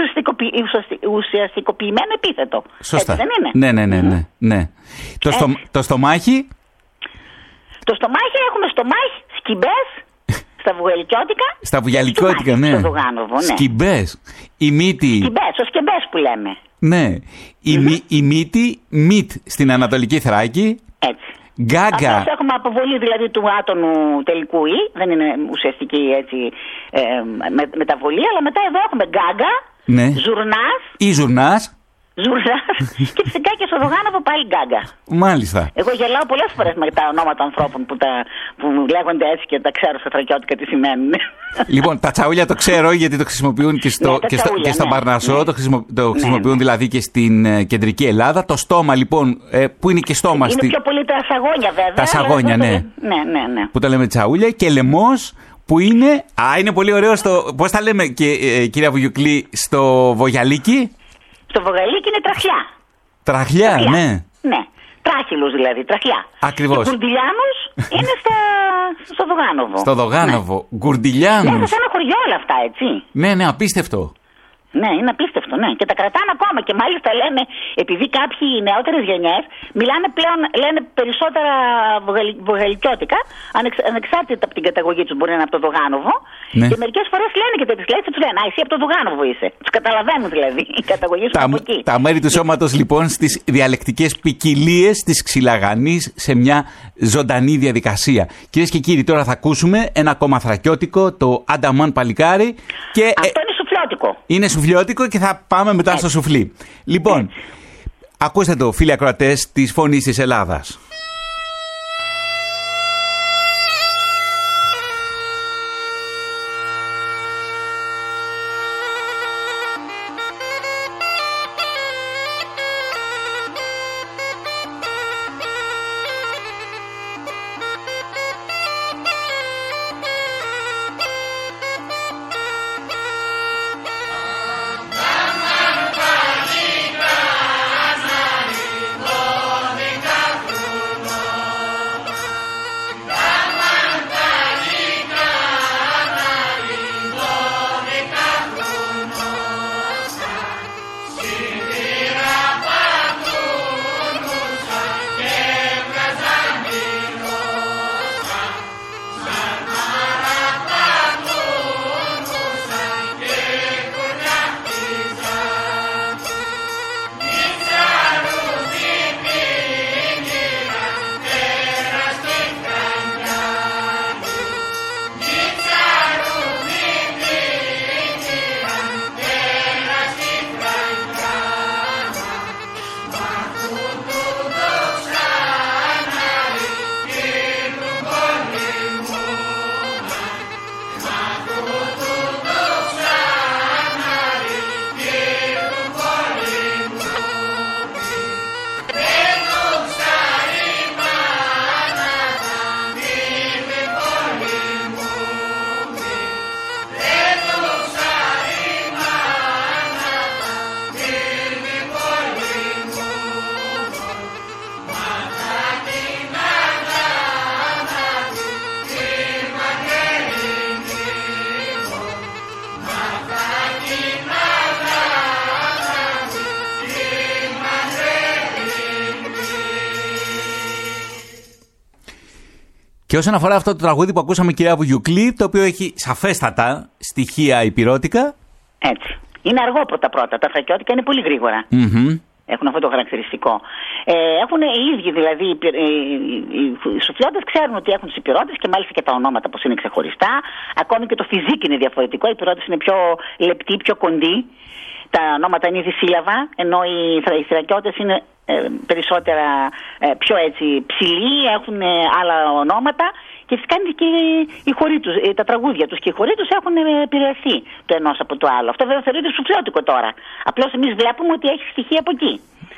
ουσιαστικοποιημένο επίθετο. Σωστά. Έτσι δεν είναι? Ναι. Το στομάχι. Το στομάχι έχουμε στομάχι, σκυμπές, στα βουγαλικιώτικα. Στα βουγαλικιώτικα, ναι. Στο Δουγάνοβο, ναι. Σκυμπές. Η μύτη. Σκυμπές, ο σκυμπές που λέμε. Ναι. Η μύτη, μύτ στην Ανατολική Θράκη. Έτσι. Γκάγκα. Αυτός έχουμε αποβολή δηλαδή του άτονου τελικού ή, δεν είναι ουσιαστική έτσι μεταβολή, αλλά μετά εδώ έχουμε γκάγκα, ναι. Ζουρνάς. Ή ζουρνάς. Και φυσικά και στο Δουγάνοβο πάλι γκάγκα. Μάλιστα. Εγώ γελάω πολλές φορές με τα ονόματα ανθρώπων που λέγονται έτσι και τα ξέρω στα θρακιώτικα τι σημαίνουν. Λοιπόν, τα τσαούλια το ξέρω γιατί το χρησιμοποιούν και στον Παρνασσό, το χρησιμοποιούν δηλαδή και στην κεντρική Ελλάδα. Το στόμα λοιπόν, που είναι και στόμα. Είναι πιο πολύ τα σαγόνια βέβαια. Τα σαγόνια, ναι. Που τα λέμε τσαούλια. Και λαιμός που είναι. Είναι πολύ ωραίο στο. Πώς τα λέμε, κυρία Βουγιουκλή, στο Βογιαλίκι. Στο Βογιαλίκι είναι τραχιά. Τραχιά, ναι. Ναι. Τράχυλους δηλαδή, τραχιά. Ακριβώς. Και γκουρντιλιάνους είναι στο Δουγάνοβο. Στο Δουγάνοβο. Ναι. Γκουρντιλιάνους. Ναι, σε ένα χωριό όλα αυτά, έτσι. Ναι, απίστευτο. Ναι, είναι απίστευτο, ναι. Και τα κρατάνε ακόμα. Και μάλιστα λένε, επειδή κάποιοι νεότερες γενιές μιλάνε πλέον, λένε περισσότερα βογαλικιώτικα, ανεξάρτητα από την καταγωγή τους, μπορεί να είναι από το Δουγάνοβο. Ναι. Και μερικές φορές λένε και τέτοιες λέξεις, τους λένε, εσύ από το Δουγάνοβο είσαι. Τους καταλαβαίνουν δηλαδή η καταγωγή σου από εκεί. Τα μέρη του σώματος λοιπόν στις διαλεκτικές ποικιλίες της Ξυλαγανής σε μια ζωντανή διαδικασία. Κυρίες και κύριοι, τώρα θα ακούσουμε ένα ακόμα θρακιώτικο, το Ανταμάν Παλικάρι. Και αυτό είναι σουφλιώτικο. Είναι σουφλιώτικο και θα πάμε μετά στο σουφλί. Λοιπόν, ακούστε το, φίλοι ακροατές της Φωνής της Ελλάδας. Και όσον αφορά αυτό το τραγούδι που ακούσαμε, κυρία Βουγιουκλή, το οποίο έχει σαφέστατα στοιχεία υπηρώτικα. Έτσι. Είναι αργό πρώτα-πρώτα. Τα θρακιώτικα είναι πολύ γρήγορα. Έχουν αυτό το χαρακτηριστικό. Έχουν οι ίδιοι δηλαδή, οι σουφλιώτες ξέρουν ότι έχουν τους υπηρώτες και μάλιστα και τα ονόματα πως είναι ξεχωριστά. Ακόμη και το φυσικό είναι διαφορετικό. Οι υπηρώτες είναι πιο λεπτοί, πιο κοντοί. Τα ονόματα είναι δυσύλλαβα, ενώ οι θρακιώτες είναι περισσότερα πιο έτσι ψηλοί, έχουν άλλα ονόματα και φυσικά και οι χωροί τους, τα τραγούδια τους και οι χωροί τους έχουν επηρεαστεί το ενός από το άλλο. Αυτό βέβαια θεωρείται σουφλιώτικο τώρα. Απλώς εμείς βλέπουμε ότι έχει στοιχεία από εκεί,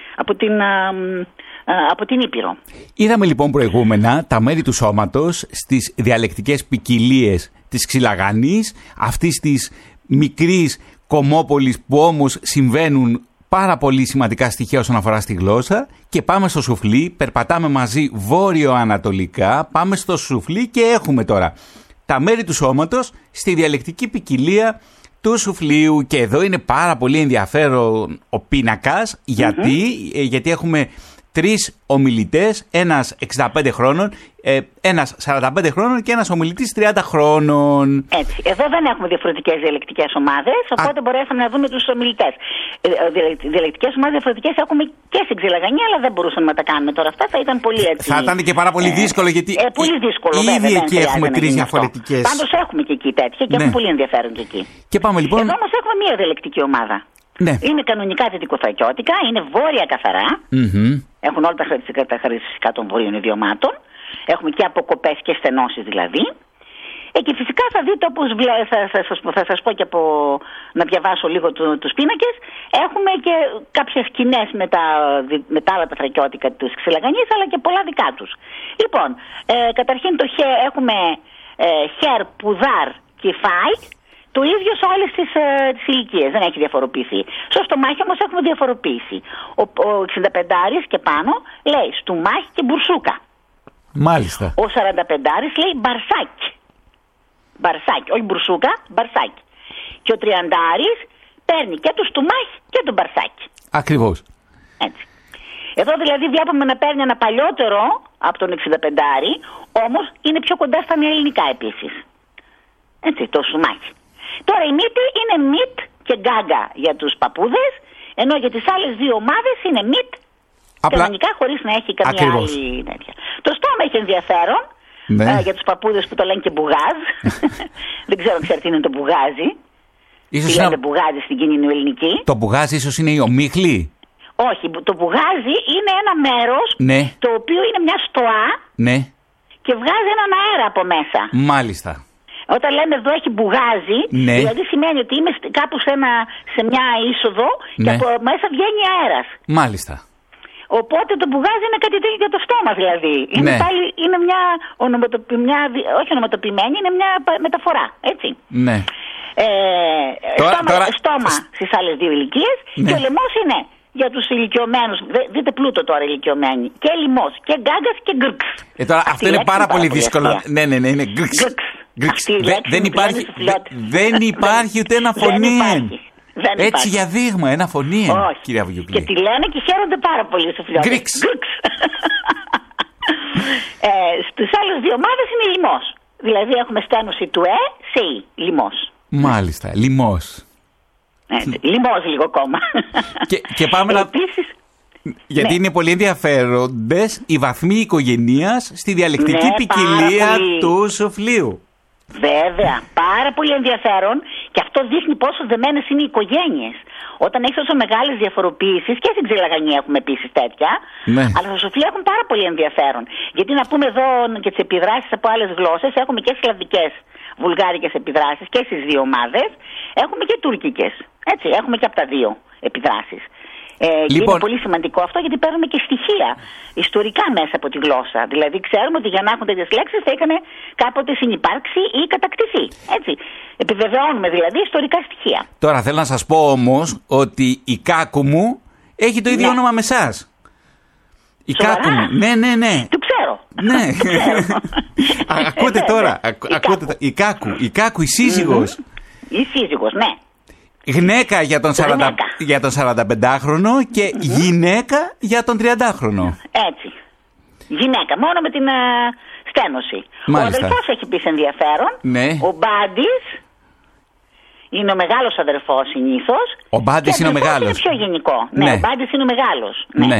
από την Ήπειρο. Είδαμε λοιπόν προηγούμενα τα μέρη του σώματος στις διαλεκτικές ποικιλίες της Ξυλαγανής, αυτής της μικρής κομμόπολης που όμως συμβαίνουν πάρα πολύ σημαντικά στοιχεία όσον αφορά στη γλώσσα και πάμε στο σουφλί, περπατάμε μαζί βόρειο-ανατολικά, πάμε στο σουφλί και έχουμε τώρα τα μέρη του σώματος στη διαλεκτική ποικιλία του σουφλίου. Και εδώ είναι πάρα πολύ ενδιαφέρον ο πίνακας, γιατί έχουμε 3 ομιλητές, ένας 65 χρόνων, ένας 45 χρόνων και ένας ομιλητής 30 χρόνων. Έτσι. Εδώ δεν έχουμε διαφορετικές διαλεκτικές ομάδες, οπότε μπορέσαμε να δούμε τους ομιλητές. Διαλεκτικές ομάδες διαφορετικές έχουμε και στην Ξυλαγανία, αλλά δεν μπορούσαμε να τα κάνουμε τώρα αυτά. Θα ήταν πολύ έτσι. Θα ήταν και πάρα πολύ δύσκολο, γιατί πολύ δύσκολο, ήδη βέβαια, εκεί έχουμε 3 διαφορετικές. Πάντως έχουμε και εκεί τέτοια και έχουμε πολύ ενδιαφέρον και εκεί. Και πάμε λοιπόν. Εδώ όμως έχουμε μία διαλεκτική ομάδα. Ναι. Είναι κανονικά δυτικοθρακιώτικα, είναι βόρεια καθαρά. Έχουν όλα τα χαρακτηριστικά των βορείων ιδιωμάτων. Έχουμε και αποκοπές και στενώσεις δηλαδή. Και φυσικά θα δείτε, όπως θα σας πω και να διαβάσω λίγο τους πίνακες, έχουμε και κάποιες κοινές με τα άλλα τα θρακιώτικα της Ξυλαγανίας, αλλά και πολλά δικά τους. Λοιπόν, καταρχήν το χε έχουμε χερ, πουδάρ και φάι. Το ίδιο σε όλες τις ηλικίες, δεν έχει διαφοροποιηθεί. Στο στομάχι όμως έχουμε διαφοροποίηση. Ο 65άρης και πάνω λέει στουμάχι και μπουρσούκα. Μάλιστα. Ο 45άρης λέει μπαρσάκι. Μπαρσάκι, όχι μπουρσούκα, μπαρσάκι. Και ο 30άρης παίρνει και το στουμάχι και το μπαρσάκι. Ακριβώς. Έτσι. Εδώ δηλαδή βλέπουμε να παίρνει ένα παλιότερο από τον 65άρη, όμως είναι πιο κοντά στα ελληνικά επίσης. Έτσι, το στουμάχι. Τώρα η μύτη είναι μυτ και γκάγκα για τους παππούδες, ενώ για τις άλλες δύο ομάδες είναι μυτ κανονικά χωρίς να έχει καμία άλλη τέτοια. Το στόμα έχει ενδιαφέρον, για τους παππούδες που το λένε και μπουγάζ. Δεν ξέρω, ξέρετε τι είναι το μπουγάζι. Τι λένε μπουγάζι στην κοινή ελληνική. Το μπουγάζι ίσως είναι η ομίχλη. Όχι, το μπουγάζι είναι ένα μέρος το οποίο είναι μια στοά και βγάζει έναν αέρα από μέσα. Μάλιστα. Όταν λέμε εδώ έχει μπουγάζι, δηλαδή σημαίνει ότι είμαι κάπου σε μια είσοδο και από μέσα βγαίνει αέρας. Μάλιστα. Οπότε το μπουγάζι είναι κάτι τέτοιο για το στόμα δηλαδή. Είναι πάλι είναι όχι ονοματοποιημένη, είναι μια μεταφορά, έτσι. Ναι. Στόμα στις άλλες δύο ηλικίες και ο λαιμός είναι για τους ηλικιωμένους. Δείτε πλούτο τώρα ηλικιωμένοι. Και λιμός και γκάγκας και γκρξ. Τώρα αυτό είναι πάρα πολύ δύσκολο. Ναι, είναι γκρξ. Δεν υπάρχει ούτε ένα φωνήεν. Έτσι για δείγμα, ένα φωνήεν, κυρία Βουγιουκλή. Και τη λένε και χαίρονται πάρα πολύ στο φιλιό. Γκρξ. Στις άλλες δύο ομάδες είναι λιμός. Δηλαδή έχουμε στένωση του σε λιμός. Μάλιστα, λιμός. Λιμός λίγο ακόμα. Και πάμε να... Γιατί είναι πολύ ενδιαφέροντες οι βαθμοί οικογενείας στη διαλεκτική ποικιλία του σουφλίου. Βέβαια, πάρα πολύ ενδιαφέρον και αυτό δείχνει πόσο δεμένες είναι οι οικογένειες. Όταν έχεις τόσο μεγάλες διαφοροποιήσεις, και στην Ξυλαγανία έχουμε επίσης τέτοια, αλλά στα σουφλία έχουν πάρα πολύ ενδιαφέρον. Γιατί να πούμε εδώ και τις επιδράσεις από άλλες γλώσσες, έχουμε και σλαβικές βουλγάρικες επιδράσεις και στις δύο ομάδες, έχουμε και τουρκικές. Έτσι, έχουμε και από τα δύο επιδράσεις. Λοιπόν, είναι πολύ σημαντικό αυτό γιατί παίρνουμε και στοιχεία ιστορικά μέσα από τη γλώσσα. Δηλαδή ξέρουμε ότι για να έχουν τέτοιες λέξεις θα είχαν κάποτε συνυπάρξει ή κατακτηθεί. Έτσι. Επιβεβαιώνουμε δηλαδή ιστορικά στοιχεία. Τώρα θέλω να σας πω όμως ότι η Κάκου μου έχει το ίδιο όνομα με εσάς. Η Κάκου μου. Ναι. Το ξέρω. Ναι. Ακούτε τώρα. Η Κάκου, η σύζυγος. Η σύζυγος, ναι. Γυναίκα για τον 45χρονο και γυναίκα για τον 30χρονο. Έτσι. Γυναίκα, μόνο με την στένωση. Μάλιστα. Ο αδερφός έχει επίσης ενδιαφέρον. Ναι. Ο Μπάντης είναι ο μεγάλος αδερφός συνήθως. Ο Μπάντης είναι ο μεγάλος. Είναι πιο γενικό. Ναι, ο Μπάντης είναι ο μεγάλος. Ναι.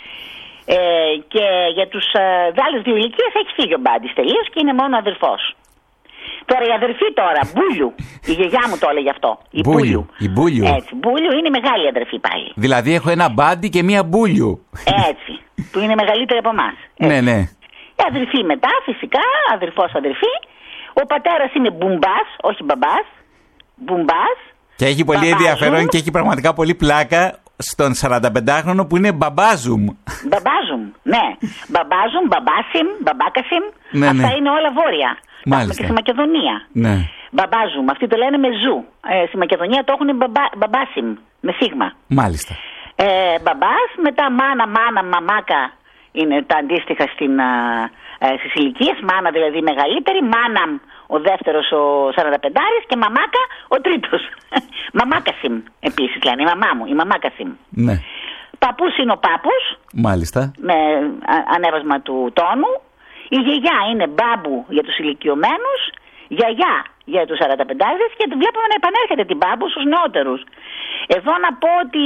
Και για τους άλλες δύο ηλικίες έχει φύγει ο Μπάντης τελείως και είναι μόνο αδερφός. Τώρα η αδερφή τώρα, Μπούλιου, η γιαγιά μου το έλεγε αυτό. Η Μπούλιου. Έτσι, Μπούλιου είναι μεγάλη αδερφή πάλι. Δηλαδή έχω ένα Μπάντι και μία Μπούλιου. Έτσι, που είναι μεγαλύτερη από εμάς. Ναι. Η αδερφή μετά, φυσικά, αδερφός αδερφή. Ο πατέρας είναι Μπουμπάς, όχι μπαμπάς. Μπουμπάς. Και έχει πολύ ενδιαφέρον και έχει πραγματικά πολύ πλάκα στον 45χρονο που είναι Μπαμπάζουμ. Μπαμπάζουμ, ναι. Μπαμπάζουμ, Μπαμπάσιμ, Μπαμπάκασιμ. Αυτά είναι όλα βόρεια. Μάλιστα. Και στη Μακεδονία. Ναι. Μπαμπάζουμ. Αυτοί το λένε με ζου. Στη Μακεδονία το έχουν μπαμπάσιμ. Με σίγμα. Μάλιστα. Μπαμπάς, μετά μάνα, μαμάκα είναι τα αντίστοιχα στις ηλικίες. Μάνα δηλαδή μεγαλύτερη, μάνα ο δεύτερος ο 45 και μαμάκα ο τρίτος. Μαμάκασιμ επίσης λένε, η μαμά μου, η μαμάκασιμ. Ναι. Παππούς είναι ο πάπους. Μάλιστα. Με ανέβασμα του τόνου. Η γιαγιά είναι μπάμπου για τους ηλικιωμένους, γιαγιά για τους 45 και βλέπουμε να επανέρχεται την μπάμπου στους νεότερους. Εδώ να πω ότι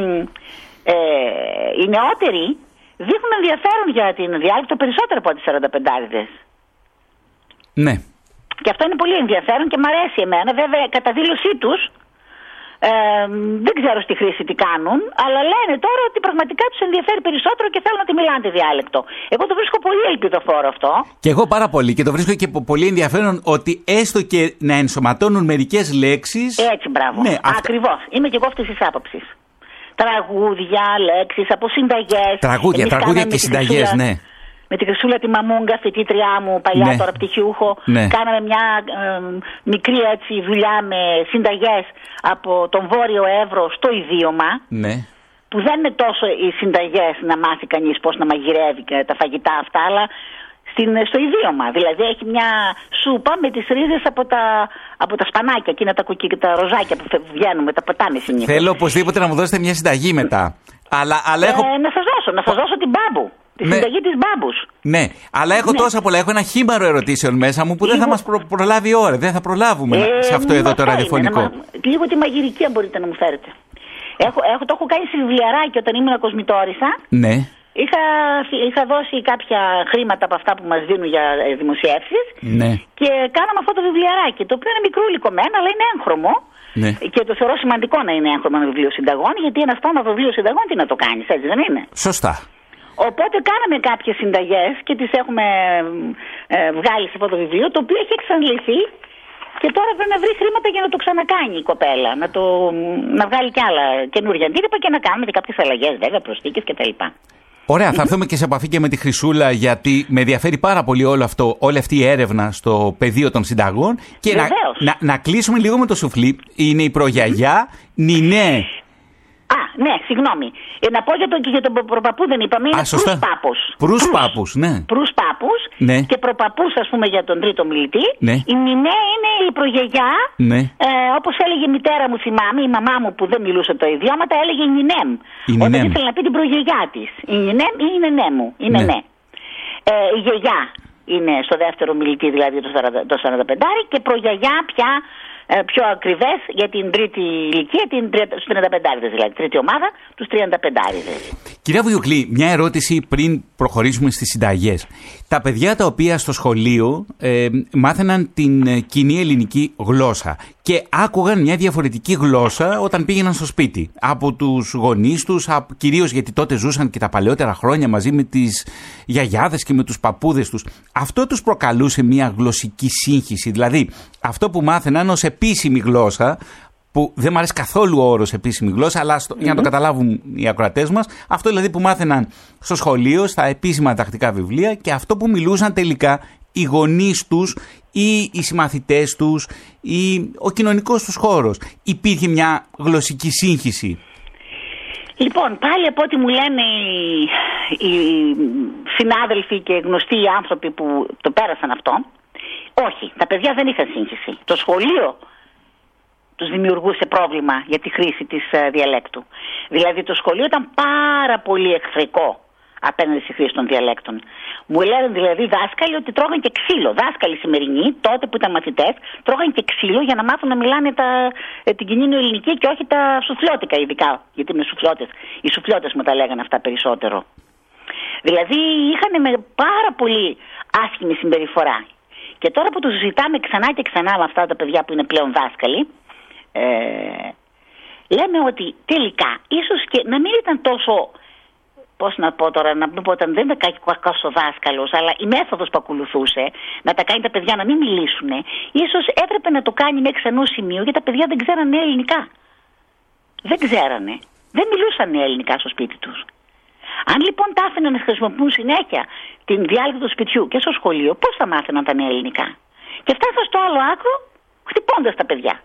οι νεότεροι δείχνουν ενδιαφέρον για την διάλεκτο περισσότερο από τις 45. Ναι. Και αυτό είναι πολύ ενδιαφέρον και μου αρέσει εμένα. Βέβαια, κατά δήλωσή τους, δεν ξέρω στη χρήση τι κάνουν, αλλά λένε τώρα ότι πραγματικά τους ενδιαφέρει περισσότερο και θέλουν να τη μιλάνε τη διάλεκτο. Εγώ το βρίσκω πολύ ελπιδοφόρο αυτό. Και εγώ πάρα πολύ. Και το βρίσκω και πολύ ενδιαφέρον ότι έστω και να ενσωματώνουν μερικές λέξεις. Έτσι, μπράβο. Ναι, ακριβώς. Είμαι και εγώ αυτής της άποψης. Τραγούδια, λέξεις, από συνταγές. Τραγούδια και συνταγές, ναι. Με τη Χρυσούλα τη Μαμούγκα, φοιτήτριά μου, παλιά, ναι, τώρα πτυχιούχο, ναι, κάναμε μια μικρή έτσι δουλειά με συνταγές από τον Βόρειο Εύρο στο Ιδίωμα. Ναι. Που δεν είναι τόσο οι συνταγές να μάθει κανείς πώς να μαγειρεύει και τα φαγητά αυτά, αλλά στο Ιδίωμα. Δηλαδή έχει μια σούπα με τις ρίζες από τα σπανάκια, εκείνα τα ροζάκια που βγαίνουν, τα ποτάμι συνήθως. Θέλω οπωσδήποτε να μου δώσετε μια συνταγή μετά. Αλλά έχω... Να σας δώσω την μπάμπου. Τη συνταγή της μπάμπους. Ναι, αλλά έχω τόσα πολλά. Έχω ένα χήμαρο ερωτήσεων μέσα μου που δεν θα μας προλάβει η ώρα. Δεν θα προλάβουμε σε αυτό εδώ το ραδιοφωνικό. Λίγο τη μαγειρική, αν μπορείτε να μου φέρετε. Το έχω κάνει σε βιβλιαράκι όταν ήμουν κοσμητόρισα. Ναι. Είχα δώσει κάποια χρήματα από αυτά που μας δίνουν για δημοσιεύσεις. Ναι. Και κάναμε αυτό το βιβλιαράκι, το οποίο είναι μικρούλικο μεν, αλλά είναι έγχρωμο. Ναι. Και το θεωρώ σημαντικό να είναι έγχρωμο ένα βιβλίο συνταγών, γιατί ένα στόμα βιβλίο συνταγών τι να το κάνεις, έτσι δεν είναι? Σωστά. Οπότε κάναμε κάποιες συνταγές και τις έχουμε βγάλει σε αυτό το βιβλίο, το οποίο έχει εξαντληθεί και τώρα πρέπει να βρει χρήματα για να το ξανακάνει η κοπέλα. Να βγάλει κι άλλα καινούργια αντίτυπα και να κάνουμε και κάποιες αλλαγές, βέβαια, προσθήκες κτλ. Ωραία, θα έρθουμε και σε επαφή και με τη Χρυσούλα, γιατί με ενδιαφέρει πάρα πολύ όλη αυτή η έρευνα στο πεδίο των συνταγών. Και να κλείσουμε λίγο με το σουφλί. Είναι η προγιαγιά Νινέ. Ναι, συγγνώμη. Να πω για τον προπαππού δεν είπαμε, είναι πρους-πάπους. Πρους-πάπους, ναι. Πρους-πάπους, ναι. Και προπαππούς, ας πούμε, για τον τρίτο μιλητή. Ναι. Η Νινέ είναι η προγιαγιά, ναι. Όπως έλεγε η μητέρα μου, θυμάμαι, η μαμά μου που δεν μιλούσε το ιδιώματα, έλεγε η Νινέμ. Όταν ήθελε να πει την προγιαγιά της. Η Νινέμ ή η Νενέ μου. Είναι ναι. Η γιαγιά είναι στο δεύτερο μιλητή, δηλαδή το 45, και προγιαγιά πια πιο ακριβές για την τρίτη ηλικία, στους 35, δηλαδή τρίτη ομάδα, τους 35. Κυρία Βουγιουκλή, μια ερώτηση πριν προχωρήσουμε στις συνταγές. Τα παιδιά τα οποία στο σχολείο μάθαιναν την κοινή ελληνική γλώσσα και άκουγαν μια διαφορετική γλώσσα όταν πήγαιναν στο σπίτι από τους γονείς τους, κυρίως γιατί τότε ζούσαν και τα παλαιότερα χρόνια μαζί με τις γιαγιάδες και με τους παππούδες τους. Αυτό τους προκαλούσε μια γλωσσική σύγχυση, δηλαδή αυτό που μάθαιναν ως επίσημη γλώσσα, που δεν μου αρέσει καθόλου ο όρος επίσημη γλώσσα, αλλά για να το καταλάβουν οι ακροατές μας, αυτό δηλαδή που μάθαιναν στο σχολείο, στα επίσημα διδακτικά βιβλία, και αυτό που μιλούσαν τελικά οι γονείς τους ή οι συμμαθητές τους ή ο κοινωνικός τους χώρος. Υπήρχε μια γλωσσική σύγχυση. Λοιπόν, πάλι από ό,τι μου λένε οι συνάδελφοι και γνωστοί άνθρωποι που το πέρασαν αυτό, όχι, τα παιδιά δεν είχαν σύγχυση. Το σχολείο τους δημιουργούσε πρόβλημα για τη χρήση της διαλέκτου. Δηλαδή το σχολείο ήταν πάρα πολύ εχθρικό απέναντι στη χρήση των διαλέκτων. Μου λένε δηλαδή δάσκαλοι ότι τρώγαν και ξύλο. Δάσκαλοι σημερινοί, τότε που ήταν μαθητές, τρώγαν και ξύλο για να μάθουν να μιλάνε την κοινή ελληνική και όχι τα σουφλιώτικα, ειδικά. Γιατί με σουφλιώτες. Οι σουφλιώτες μου τα λέγανε αυτά περισσότερο. Δηλαδή είχαν με πάρα πολύ άσχημη συμπεριφορά. Και τώρα που το συζητάμε ξανά και ξανά με αυτά τα παιδιά που είναι πλέον δάσκαλοι, λέμε ότι τελικά ίσως και να μην ήταν τόσο, πώς να πω τώρα, να μην πω ότι δεν ήταν κακός ο δάσκαλος, αλλά η μέθοδος που ακολουθούσε να τα κάνει τα παιδιά να μην μιλήσουν, ίσως έπρεπε να το κάνει μέχρι ενός σημείου, γιατί τα παιδιά δεν ξέρανε ελληνικά. Δεν ξέρανε. Δεν μιλούσαν ελληνικά στο σπίτι τους. Αν λοιπόν τα άφηναν να χρησιμοποιούν συνέχεια την διάλεκτο του σπιτιού και στο σχολείο, πώς θα μάθαιναν τα νέα ελληνικά? Και φτάσαν στο άλλο άκρο χτυπώντας τα παιδιά.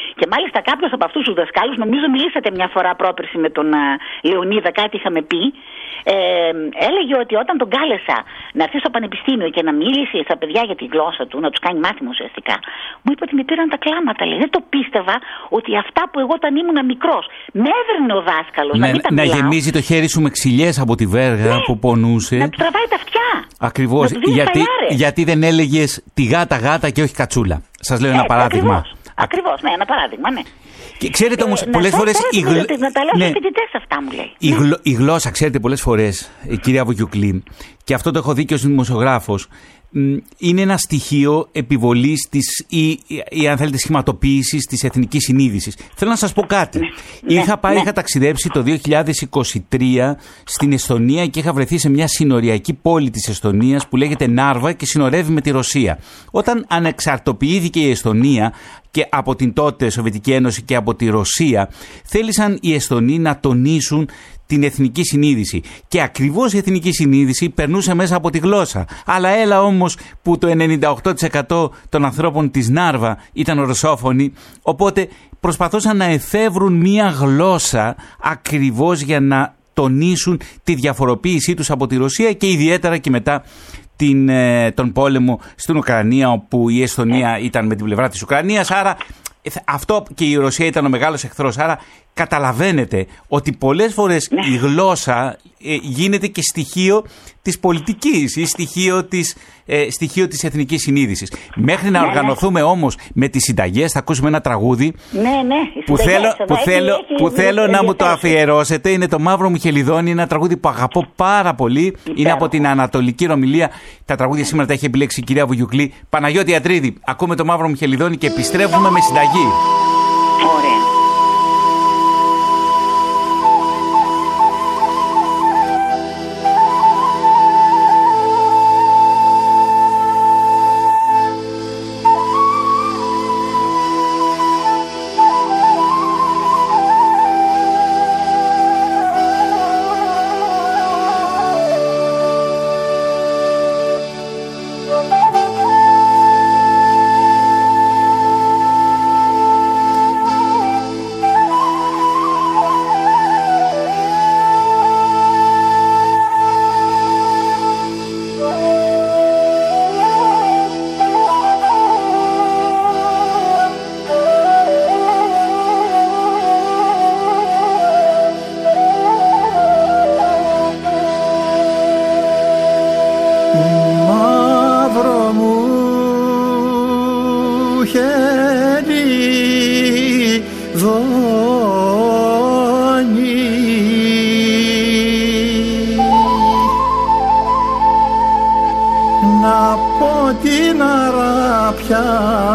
Και μάλιστα κάποιος από αυτούς τους δασκάλους, νομίζω μιλήσατε μια φορά πρόπερση με τον Λεωνίδα, κάτι είχαμε πει, έλεγε ότι όταν τον κάλεσα να έρθει στο πανεπιστήμιο και να μιλήσει στα παιδιά για τη γλώσσα του, να τους κάνει μάθημα ουσιαστικά, μου είπε ότι με πήραν τα κλάματα. Λέει. Δεν το πίστευα ότι αυτά που εγώ όταν ήμουν μικρός με έβρινε ο δάσκαλος. Να γεμίζει το χέρι σου με ξυλιές από τη βέργα που πονούσε. Να του τραβάει τα αυτιά. Ακριβώς. Γιατί δεν έλεγες τη γάτα και όχι κατσούλα. Σας λέω ένα παράδειγμα. Ακριβώς, ναι, ένα παράδειγμα, ναι. Και ξέρετε όμως, πολλές φορές. Να τα λέω στους φοιτητές αυτά, μου λέει. Η γλώσσα, ξέρετε, πολλές φορές, κυρία Βογιουκλή, και αυτό το έχω δει και ως δημοσιογράφος, είναι ένα στοιχείο επιβολής ή αν θέλετε σχηματοποίησης της εθνικής συνείδησης. Θέλω να σας πω κάτι. Είχα ταξιδέψει το 2023 στην Εσθονία και είχα βρεθεί σε μια συνοριακή πόλη της Εσθονίας που λέγεται Νάρβα και συνορεύει με τη Ρωσία. Όταν ανεξαρτοποιήθηκε η Εσθονία και από την τότε Σοβιετική Ένωση και από τη Ρωσία, θέλησαν οι Εσθονοί να τονίσουν την εθνική συνείδηση. Και ακριβώς η εθνική συνείδηση περνούσε μέσα από τη γλώσσα. Αλλά έλα όμως που το 98% των ανθρώπων της Νάρβα ήταν ρωσόφωνοι, οπότε προσπαθούσαν να εφεύρουν μία γλώσσα ακριβώς για να τονίσουν τη διαφοροποίησή τους από τη Ρωσία και ιδιαίτερα και μετά τον πόλεμο στην Ουκρανία, όπου η Εσθονία ήταν με την πλευρά της Ουκρανίας, άρα αυτό και η Ρωσία ήταν ο μεγάλος εχθρός. Άρα καταλαβαίνετε ότι πολλές φορές η γλώσσα γίνεται και στοιχείο της πολιτικής ή στοιχείο της εθνικής συνείδησης. Μέχρι να οργανωθούμε όμως με τις συνταγές, θα ακούσουμε ένα τραγούδι που θέλω να μου το αφιερώσετε. Είναι το Μαύρο μου χελιδόνι, ένα τραγούδι που αγαπώ πάρα πολύ. Είναι από την Ανατολική Ρωμιλία. Τα τραγούδια σήμερα τα έχει επιλέξει η κυρία Βουγιουκλή. Παναγιώτη Ατρίδη, ακούμε το Μαύρο μου χελιδόνι και επιστρέφουμε με συνταγή. Ωραία. Να πω την αράπια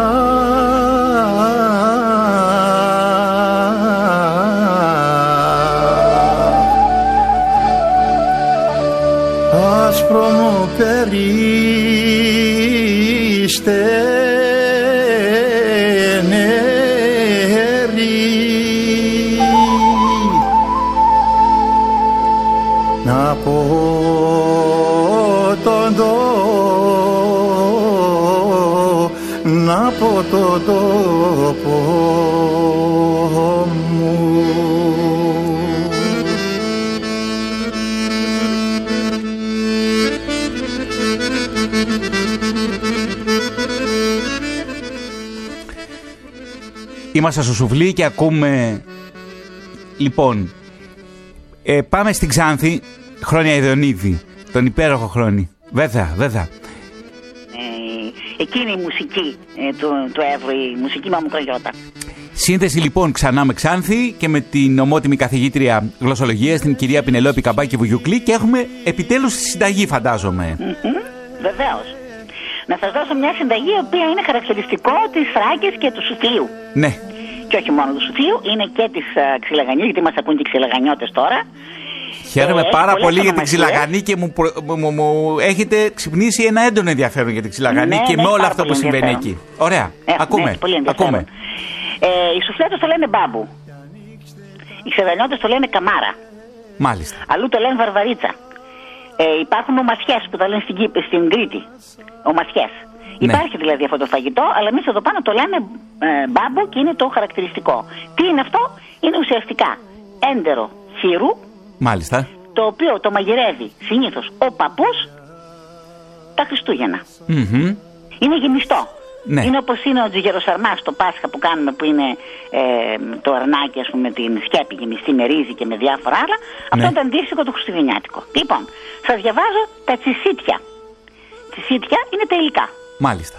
άσπρο μου περίστε να πω τον τόπο μου. Είμαστε στο Σουβλί και ακούμε, λοιπόν, πάμε στην Ξάνθη, Χρόνια Ιδεωνίδη, τον υπέροχο Χρόνη. Βέβαια. Εκείνη η μουσική του Εύρου, η μουσική Μαμουκραγιώτα. Σύνδεση λοιπόν ξανά με Ξάνθη και με την ομότιμη καθηγήτρια γλωσσολογίας, την κυρία Πινελόπη Καμπάκη Βουγιουκλή, και έχουμε επιτέλους τη συνταγή, φαντάζομαι. Βεβαίως. Να σας δώσω μια συνταγή η οποία είναι χαρακτηριστικό της Θράκης και του Σουφλίου. Ναι. Και όχι μόνο του Σουφλίου, είναι και της Ξυλαγανιού, γιατί μας ακούν και οι Ξυλαγανιώτες τώρα. Χαίρομαι πάρα πολύ για την Ξυλαγανή και μου έχετε ξυπνήσει ένα έντονο ενδιαφέρον για την Ξυλαγανή και με όλο αυτό που συμβαίνει εκεί. Ωραία, ακούμε. Οι Σουφλέτες το λένε μπάμπου. Οι Ξυλαγανιώτες το λένε καμάρα. Μάλιστα. Αλλού το λένε βαρβαρίτσα. Υπάρχουν ομασιές που το λένε στην Κρήτη. Ομασιές. Ναι. Υπάρχει δηλαδή αυτό το φαγητό, αλλά εμείς εδώ πάνω το λέμε μπάμπο και είναι το χαρακτηριστικό. Τι είναι αυτό? Είναι ουσιαστικά έντερο χείρου. Μάλιστα. Το οποίο το μαγειρεύει συνήθως ο παππούς τα Χριστούγεννα. Είναι γεμιστό. Ναι. Είναι όπως είναι ο τζιγεροσαρμάς το Πάσχα που κάνουμε, που είναι το αρνάκι, ας πούμε, την σκέπη γεμιστή με ρύζι και με διάφορα άλλα. Αυτό είναι το αντίστοιχο του χριστουγεννιάτικο. Λοιπόν, σας διαβάζω τα τσισίτια. Τσισίτια είναι τα υλικά. Μάλιστα.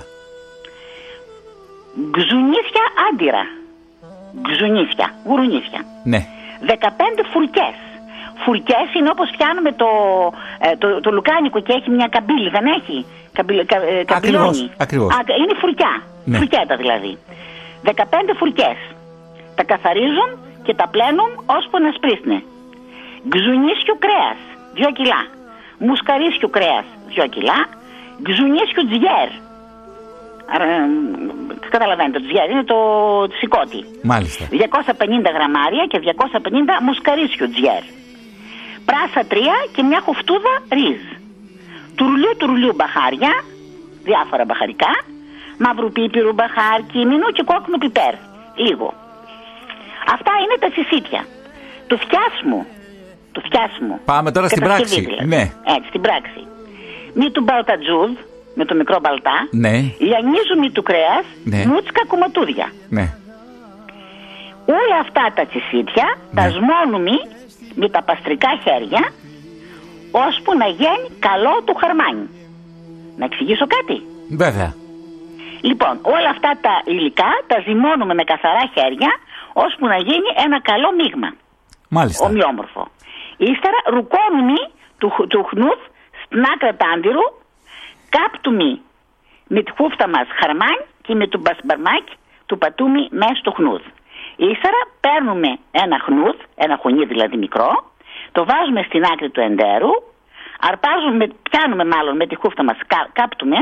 Γκζουνίσια άντυρα. Γκζουνίσια, γουρουνίσια. Ναι. 15 φουρκές. Φουρκές είναι όπως πιάνουμε το λουκάνικο και έχει μια καμπύλη, δεν έχει? Ακριβώς. Είναι φουρκιά. Ναι. Φουρκέτα δηλαδή. 15 φουρκές. Τα καθαρίζουν και τα πλένουν ώσπου να σπρίσνε. Γκζουνίσιου κρέας 2 κιλά. Μουσκαρίσιου κρέας 2 κιλά. Γκζουνίσιου τζιέρ. Καταλαβαίνετε, το τζιέρ είναι το σηκώτη. Μάλιστα. 250 γραμμάρια και 250 μουσκαρίσιου τζιέρ. Πράσα 3 και μια χουφτούδα ρύζ. Τουρλιού μπαχάρια, διάφορα μπαχαρικά. Μαύρου πίπυρου μπαχάρ, κίμινο και κόκκινο πιπέρ. Λίγο. Αυτά είναι τα τσισίτια. Του φτιάσμου. Πάμε τώρα στην πράξη. Δηλαδή. Ναι. Έτσι, στην πράξη. Μη του μπαλτατζούδ, με το μικρό μπαλτά. Ναι. Λιανίζου μη του κρέας, ναι. Μούτσκα κουματούδια. Ναι. Όλα αυτά τα τσισίτια τα σμώνουμε με τα παστρικά χέρια, ώσπου να γίνει καλό του χαρμάνι. Να εξηγήσω κάτι? Βέβαια. Λοιπόν, όλα αυτά τα υλικά τα ζυμώνουμε με καθαρά χέρια, ώσπου να γίνει ένα καλό μείγμα. Μάλιστα. Ομοιόμορφο. Ύστερα ρουκώνουμε του χνούθ στην άκρα τάντιρου, κάπτουμε με τη χούφτα μας χαρμάνι και με το μπασμπαρμάκι του πατούμε μέσα στο χνούθ. Ύστερα παίρνουμε ένα χνούθ, ένα χωνί δηλαδή μικρό, το βάζουμε στην άκρη του εντέρου, πιάνουμε μάλλον με τη χούφτα μας, κάπτουμε,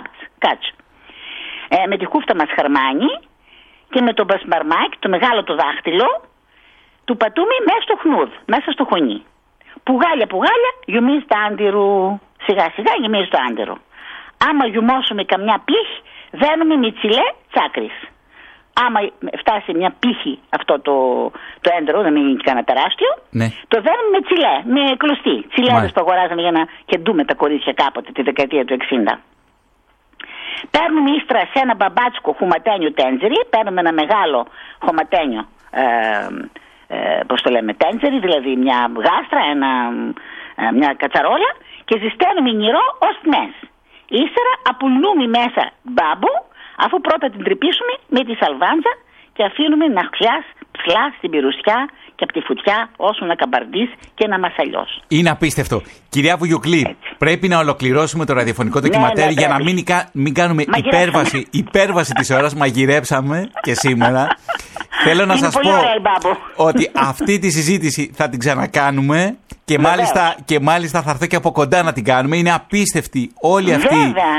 με τη χούφτα μας χαρμάνι και με το μπασμπαρμάκι, το μεγάλο το δάχτυλο, του πατούμε μέσα στο χνούδ, μέσα στο χωνί. Πουγάλια, γιουμίζει το άντιρου, σιγά σιγά γεμίζει το άντιρο. Άμα γιουμώσουμε καμιά πύχη, δένουμε με τσιλέ τσάκρης. Άμα φτάσει μια πύχη αυτό το έντρο, δεν είναι κανένα τεράστιο, ναι. Το δένουμε με τσιλέ, με κλωστή. Τσιλέδες που αγοράζαμε για να κεντούμε τα κορίτσια κάποτε τη δεκαετία του 60. Παίρνουμε ύστερα σε ένα μπαμπάτσικο χωματένιο τέντζερι, παίρνουμε ένα μεγάλο χωματένιο, πώς το λέμε, τέντζερι, δηλαδή μια γάστρα, μια κατσαρόλα, και ζεσταίνουμε νερό ως μες. Ύστερα απουλνούμε μέσα μπάμπου, αφού πρώτα την τρυπήσουμε με τη σαλβάντζα και αφήνουμε να χλιάσει ψηλά στην πυρουσιά και από τη φωτιά όσο να καμπαρντήσει και να μασαλιώσει. Είναι απίστευτο. Κυρία Βουγιουκλή, πρέπει να ολοκληρώσουμε το ραδιοφωνικό ντοκιματέρ για να μην κάνουμε υπέρβαση της ώρας. Μαγειρέψαμε και σήμερα. Θέλω να σας πω ότι αυτή τη συζήτηση θα την ξανακάνουμε και μάλιστα θα έρθω και από κοντά να την κάνουμε. Είναι απίστευτη όλη αυτή,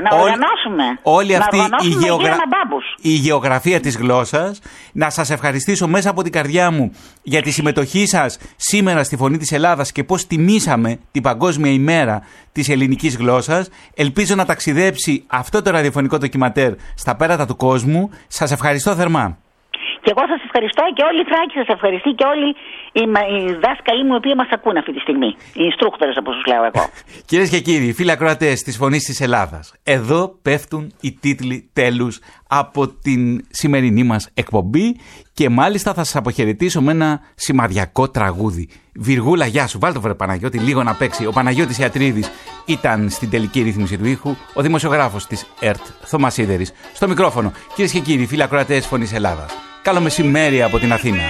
η γεωγραφία της γλώσσας. Να σας ευχαριστήσω μέσα από την καρδιά μου για τη συμμετοχή σας σήμερα στη Φωνή της Ελλάδας και πώς τιμήσαμε την Παγκόσμια ημέρα της ελληνικής γλώσσας. Ελπίζω να ταξιδέψει αυτό το ραδιοφωνικό ντοκιματέρ στα πέρατα του κόσμου. Σας ευχαριστώ θερμά. Και εγώ σας ευχαριστώ και όλοι οι Θράκοι σας ευχαριστεί και όλοι οι δάσκαλοι μου οι οποίοι μας ακούν αυτή τη στιγμή. Οι instructors όπως τους λέω εγώ. Κυρίες και κύριοι, φίλοι ακροατές της Φωνής της Ελλάδας, εδώ πέφτουν οι τίτλοι τέλους από την σημερινή μας εκπομπή και μάλιστα θα σας αποχαιρετήσω με ένα σημαδιακό τραγούδι. Βιργούλα, γεια σου, βάλ' το βρε Παναγιώτη λίγο να παίξει. Ο Παναγιώτης Ιατρίδης ήταν στην τελική ρύθμιση του ήχου, ο δημοσιογράφος της ΕΡΤ Θωμάς Σίδερης στο μικρόφωνο. Κυρίες και κύριοι, φίλοι ακροατές της Φωνής Ελλάδας, καλό μεσημέρι από την Αθήνα.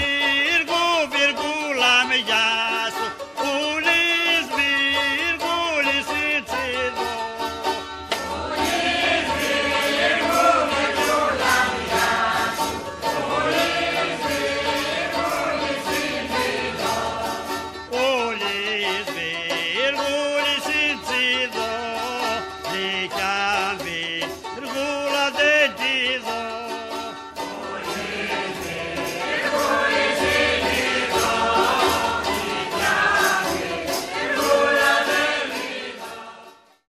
Jesus.